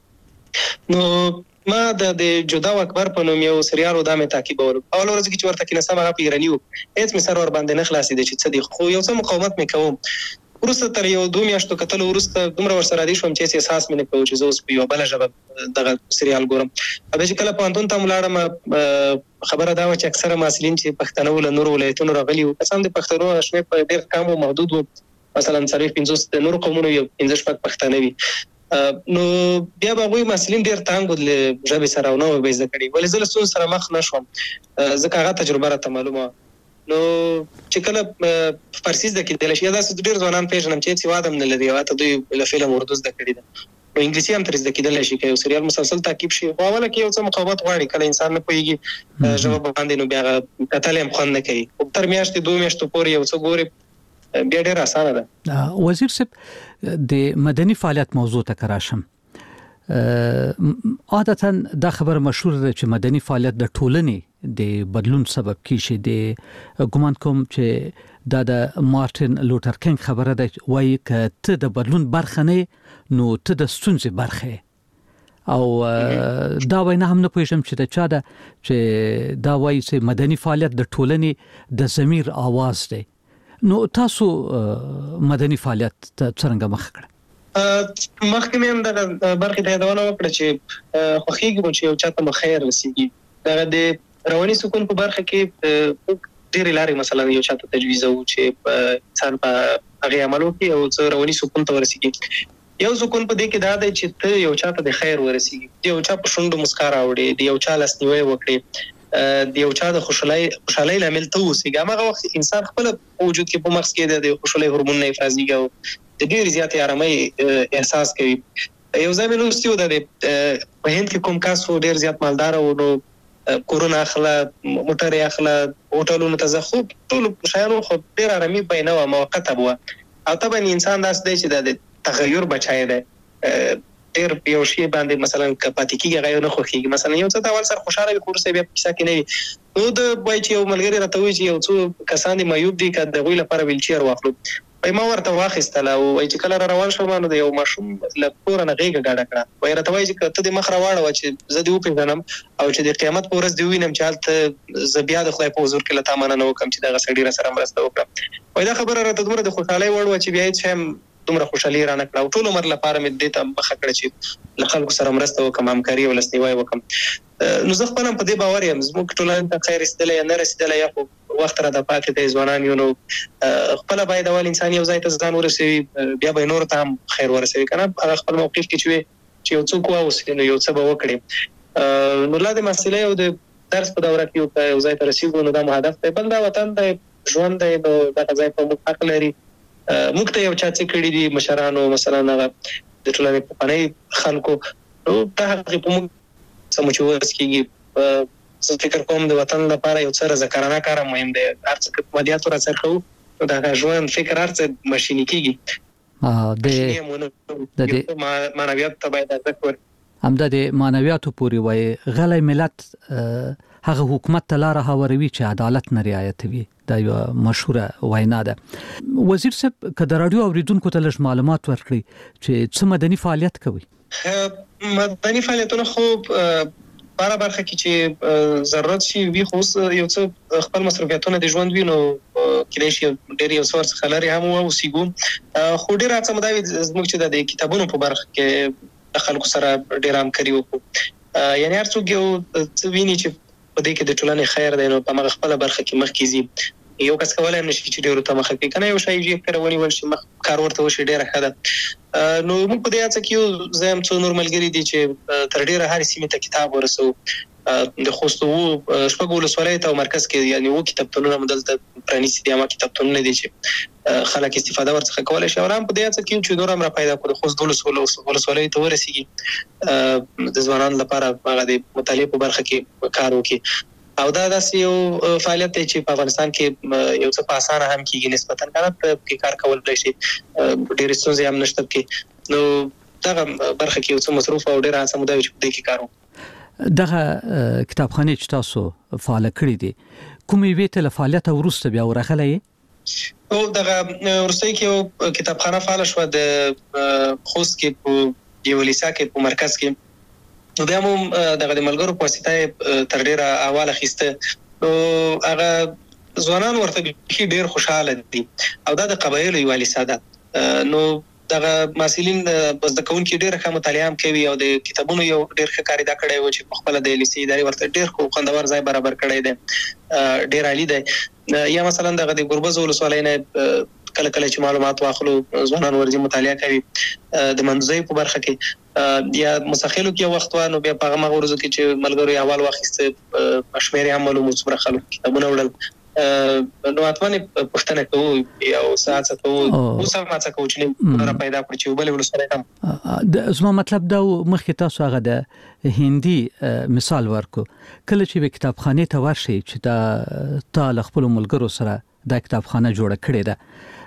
وای. نو ما د جدا و اکبر په نوم یو سریال و دا مې تعقیبولو. اول ورځ کې چې ورته کېناستم هغه په ایراني و، هېڅ مې سر ورباندې نه خلاصېده چې څه دي، خو یو څه مقاومت مې کوم. وروسته تر یو دوه میاشتو کتلو وروسته دومره ورسره عادي شوم چې هېڅ احساس مې نه کوو چې زه اوس په یوه بله ژبه دغه سریال ګورم. بیا چې کله پوهنتون ته هم ولاړم، خبره دا وه چې اکثره محصلین چې پښتانه وو له نورو ولایتونو راغلي وو، قسم د پښتنو شمېر په ډېر کم و، محدود و. مثلا څلوېښت پنځوس د نورو قومونو یو پنځه شپږ پښتانه وي. نو بیا به هغوی محصلین ډېر تانګ وو له ژبې سره او نه وه به یې زده کړي. ولې زه له ستونزو سره مخ نه شوم ځکه هغه تجربه راته معلومه وه. نو چې کله فارسي زده کېدلی شي، یا داسې ډېر ځوانان پېژنم چې هېڅ هېواد هم نه لري او حتی دوی له فلم اردو زده کړې ده. نو انګلیسي هم ترې زده کېدلی شي که یو سریال مسلسل تعقیب شي. خو اوله کې یو څه مقاومت غواړي، کله انسان نه پوهېږي ژبه باندې، نو بیا هغه کتل یې هم خوند نه کوي. خو تر میاشتې دوه میاشتو پورې یو څه ګورې بیا ډېره اسانه ده. وزیر صاحب، د مدني فعالیت موضوع ته که راشم، عادتا دا خبر مشهور ده چې مدني فعالیت د ټولنې د بدلون سبب کیږي. د ګومان کوم چې دا د مارټین لوټر کینګ خبره ده، وایي که ته د بدلون برخه نه نو ته د ستونزې برخه. او دا وینا هم نه پوهېږم چې د چا ده چې دا وایي چې مدني فعالیت د ټولنې د ضمیر آواز دی. نو تاسو مدني فعالیت ته څرنګه مخ کړه؟ مخکې مې هم دغه برخې ته یادونه وکړه چې خوښېږي مو چې یو چا ته مو خیر رسېږي. دغه د رواني سکون په برخه کې ډېرې لارې مثلا یو چا ته تجویزوو چې انسان په هغې عمل وکړي او څه رواني سکون ته ورسېږي. یو سکون په دې کې دا دی چې ته یو چا ته د خیر ورسېږي، د یو چا په شونډو مسکا راوړې، د یو چا لاسنیوی وکړې، د یو چا د خوشحالۍ خوشحالۍ لامل ته واوسېږي. هماغه وخت انسان خپله په وجود کې په مغز کې د خوشحالۍ هورمون نه افرازېږي او د ډېرې زیاتې ارامۍ احساس کوي. یو ځای مې لوستي و دا د په هند کې کوم کس و ډېر زیات مالداره و، نو کورونه اخله، موټر یې اخله، هوټلونو ته ځه، خو ټولو شیانو خو ډېره ارامي به یې نه وه، موقته به وه. او طبعا انسان داسې دی چې دا د تغیر بچی دی، ډېر په یو شي باندې مثلا که پاتې کېږي هغه یې نه خوښېږي. مثلا یو څه ته اول سره خوشحاله وي خو وروسته بیا په کیسه کې نه وي. نو د وایي چې یو ملګري راته وایي چې یو څو کسان دي معیوب دي، که د هغوی لپاره ویلچیر واخلو. وایي ما ورته واخیستله او وایي چې کله را روان شوم نو د یو ماشوم له کوره نه غېږه ګډه کړه. وایي راته وایي چې که ته دې مخ راواړوه چې زه دې وپېژنم او چې د قیامت په ورځ دې ووینم چې هلته زه بیا د خدای په حضور کې له تا مننه وکړم چې دغه سړي راسره مرسته وکړه. وایي دا خبره راته دومره د خوشحالۍ وړ وه چې بیا هېڅ شی هم دومره خوشحالي رانه کړه او ټول عمر لپاره مې دې ته مخه کړه چې له خلکو سره مرسته وکړم، همکاري او لاسنیوی وکړم. نو زه خپله هم په دې باور یم زموږ ټولنې ته خیر رسېدلی یا نه رسېدلی، یا خو وخت راته پاتې دی، ځوانان یو، نو خپله باید اول انسان یو ځای ته ځان ورسوي، بیا به یې نورو ته هم خیر ورسوي. که نه هغه خپل موقف کې چې وي چې یو څوک واوسي نو یو څه به وکړي. نو لا د محصلۍ او د درس په دوره کې که یو ځای ته رسېږو نو دا مو هدف دی. بل دا وطن دی، ژوند دی، نو دغه ځای په موږ حق لري. موږ ته یو چا څه کړي دي مشرانو، مثلا هغه د ټولنې پخواني خلکو، نو دا هغې په موږ څه مو چې وس کېږي زه فکر کوم د وطن لپاره یو څه رضاکارانه کار مهم دی. هر څه په مادیاتو را څرخو نو دا ژوند فکر هر څه ماشیني کېږي. د د معنویات ته باید ارزښت ورکړو. همدا د معنویاتو پورې وای غلی ملت هغه حکومت ته لار هواروي چې عدالت نه رعایتوي. دا یو مشهوره وینا ده. وزیر صاحب که د رادیو اوریدونکو ته لږ معلومات ورکړي چې څه مدني فعالیت کوي؟ مدني فعالیتونه خو بار برخه کې چې ضرورت شي وي خو یو څه خپل مصرفیاتونه د ژوند وینو کله شي ډېر یو څور څخه لري هم او سیګو خو ډېر اڅه مداوي زموږ چې د کتابونو په برخه کې خلکو سره ډېر همکاري وکړو. یعنی هر څوک یو څه ویني چې په دې کې د ټولنې خیر دی نو په هغه خپل برخه کې مخ کیږي. یو کس کولای نشي چې ډېر ته مخ کې کنه یو شی یې کړونی ولشي مخ کار ورته وشي ډېر ښه ده. نو موږ په دې اڅه کې زم څو نور ملګری دي چې تر ډېره هر سیمه ته کتاب ورسو د خوستو شپږ ولسوالۍ ته مرکز کې یعنی و کتابتونونه مدلته پرانیستي دي. ما کتابتونونه دي چې خلک استفاده ورڅخه کولای شي. ورام په دې اڅه کې چې نور امر پیدا کړو خوست د ولسوالۍ ته ورسیږي د ځوانانو لپاره هغه د مطالعه په برخه کې کار وکړي. او دا داسې یو فعالیت دی چې په افغانستان کې یو څه په اسانه هم کېږي نسبتاً کنه په کار کول شي ډېر ستونزې هم نشته کې. نو دغه برخه کې یو څه مصروف او ډېر اسانه مداوي چې په دې کې کار وکړو. دغه کتابخانه چې تاسو فعال کړی دي کومې وی ته فعالیت ورسته بیا ورغلی؟ او دغه ورسته کې یو کتابخانه فعال شو د خوست کې په یو لیسا کې په مرکز کې. نو بیا مو دغه د ملګرو په واسطه تر ډیره اواله خسته. نو هغه ځوانان ورته ډیر خوشاله دي او دا د قبایلو یو لیسا ده. نو دغه مسلین بس د کون کې ډیر ښه مطالعه هم کوي او د کتابونو یو ډیر ښه کاری دا کړی و چې په خپل د لیسې ادارې ورته ډیر خو خوندور ځای برابر کړی دی ډیر عالی دی. یا مثلا دغه د ګربز ولسوالۍ نه کله کله چې معلومات واخلو ځوانان ورځي مطالعه کوي د منځي په برخه کې یا مسخلو کې وخت وانه بیا په هغه ورځو کې چې ملګرو اول واخیسته شمیرې هم معلومات سره خلک کتابونه وړل نو اتمنه پښتنه کوو یا ساعت کوو او سم ماڅه کوو چې نه پیدا کړی چې بل ولسره هم د زما مطلب دا مخکې تاسو هغه د هندي مثال ورکو کله چې کتابخانه ته ورشي چې دا تا خپل ملګرو سره دا کتابخانه جوړه کړې ده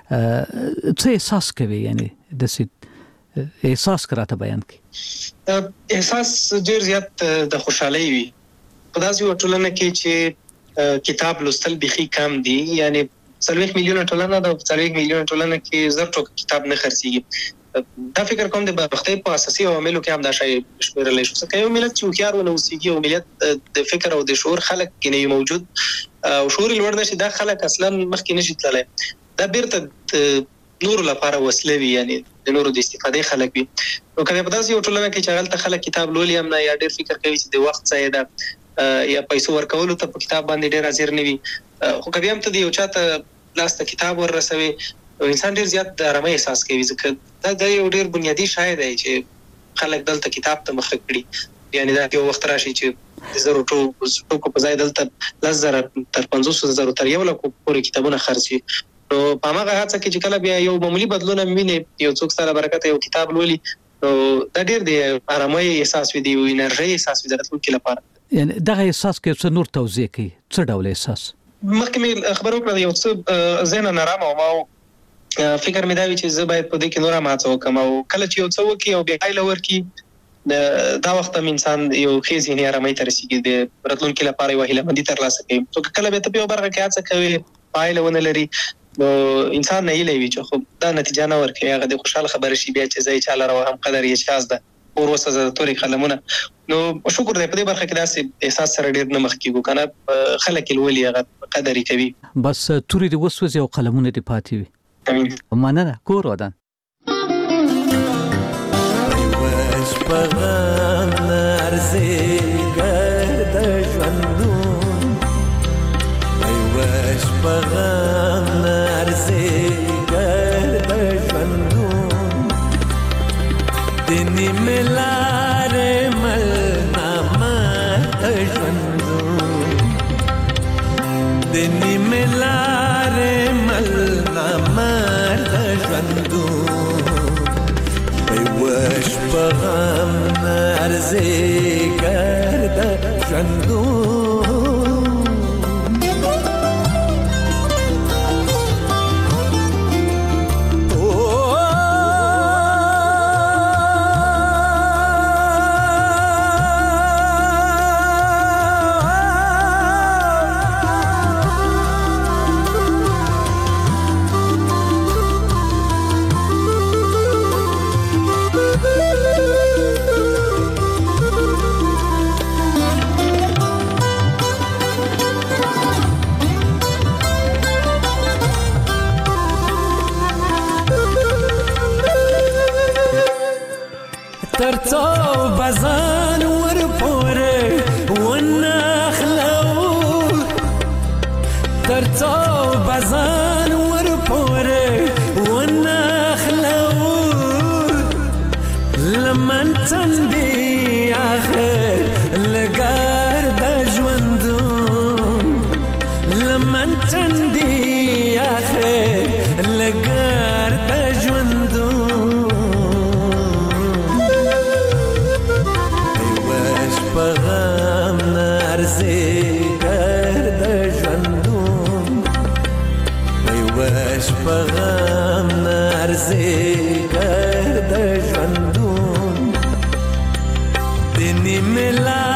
څه احساس کوي؟ یعنی د سید احساس کراته بیان کی احساس ډیر زیات د خوشحالي وي په داسې یو ټولنه کې چې کتاب لوستل بيخي کم دي. یعنی څلوېښت میلیونه ټولنه د څلوېښت میلیونه ټولنه کې زر ټوک کتاب نه خرڅيږي. دا فکر کوم د بختي په اساسي عواملو کې هم دا شی شمیرل شي چې یو ملت چې خيار ونه وسیږي او ملت د فکر او د شعور خلک کې نه موجود او شعور لوړ نشي دا خلک اصلا مخکې نشي تللی. دا بیرته نور لپاره وسلوي یعنی د نورو د استفادې خلک وي. نو کله په داسې یو ټولنه کې چې هغه خلک کتاب لولي هم نه یا ډېر فکر کوي چې د وخت ځای ده یا پیسو ورکولو ته په کتاب باندې ډېر حاضر نه وي خو کبي هم ته یو چاته لاس ته کتاب ورسوي انسان ډېر زیات د آرامۍ احساس کوي ځکه دا د یو ډېر بنیادی شای دی چې خلک دلته کتاب ته مخ کړي. یعنی دا یو وخت راشي چې د زرو ټوکو په ځای دلته لس زره تر پنځوس زره تر یو لک پورې کتابونه خرڅي. نو په هغه هڅه کې چې کله بیا یو معمولی بدلون ویني یو څوک سره برکت یو کتاب لولي نو دا ډېر دی آرامۍ احساس وي دی او انرژي احساس وي درته کې لپاره. یعنی دغه احساس کې څه نور توضیح کوي څه ډول احساس؟ مخکې خبرو کړم یو څه ذهن نارامه او ما فکر مې دا وی چې زه باید په دې کې نور ما څه وکم او کله چې یو څه وکي او بیا ایله ورکی دا وخت هم انسان یو خېزي نه آرامۍ تر رسیدي د راتلونکي لپاره یو هیله مندي تر لاسه کوي. نو کله به ته په برخه کې هڅه کوي پایله ونه لري نو انسان نه یلوي چې خو دا نتیجه نه ورکوي هغه د خوشاله خبره شي بیا چې ځای چاله راو هم قدر یې شاز ده او وروسته د توري قلمونه. نو شکر دې په دې برخه کې داسې احساس سره ډېر نه مخ کیږو کنه خلک لولي هغه قدر یې کوي. بس توري د وسوځي او قلمونه دې پاتې وي. مننه کور ودان وش پغم نرزي ګرد ژوندون وش پغم نرزي ګرد ژوندون دني ملار مل نامه ژوندون دني ملار مل نامه ژوندون وش پغم نرزي ګرد ژوندون ترڅو بزان ور پورې ونخلو ترڅو بزان ور پورې ونخلو لمن تندي اخر لګار د ژوندون لمن تندي اخر لګار د ژوندون ایوش پغم نارزي ګر د ژوندون ایوش پغم نارزي ګر د ژوندون دني ملا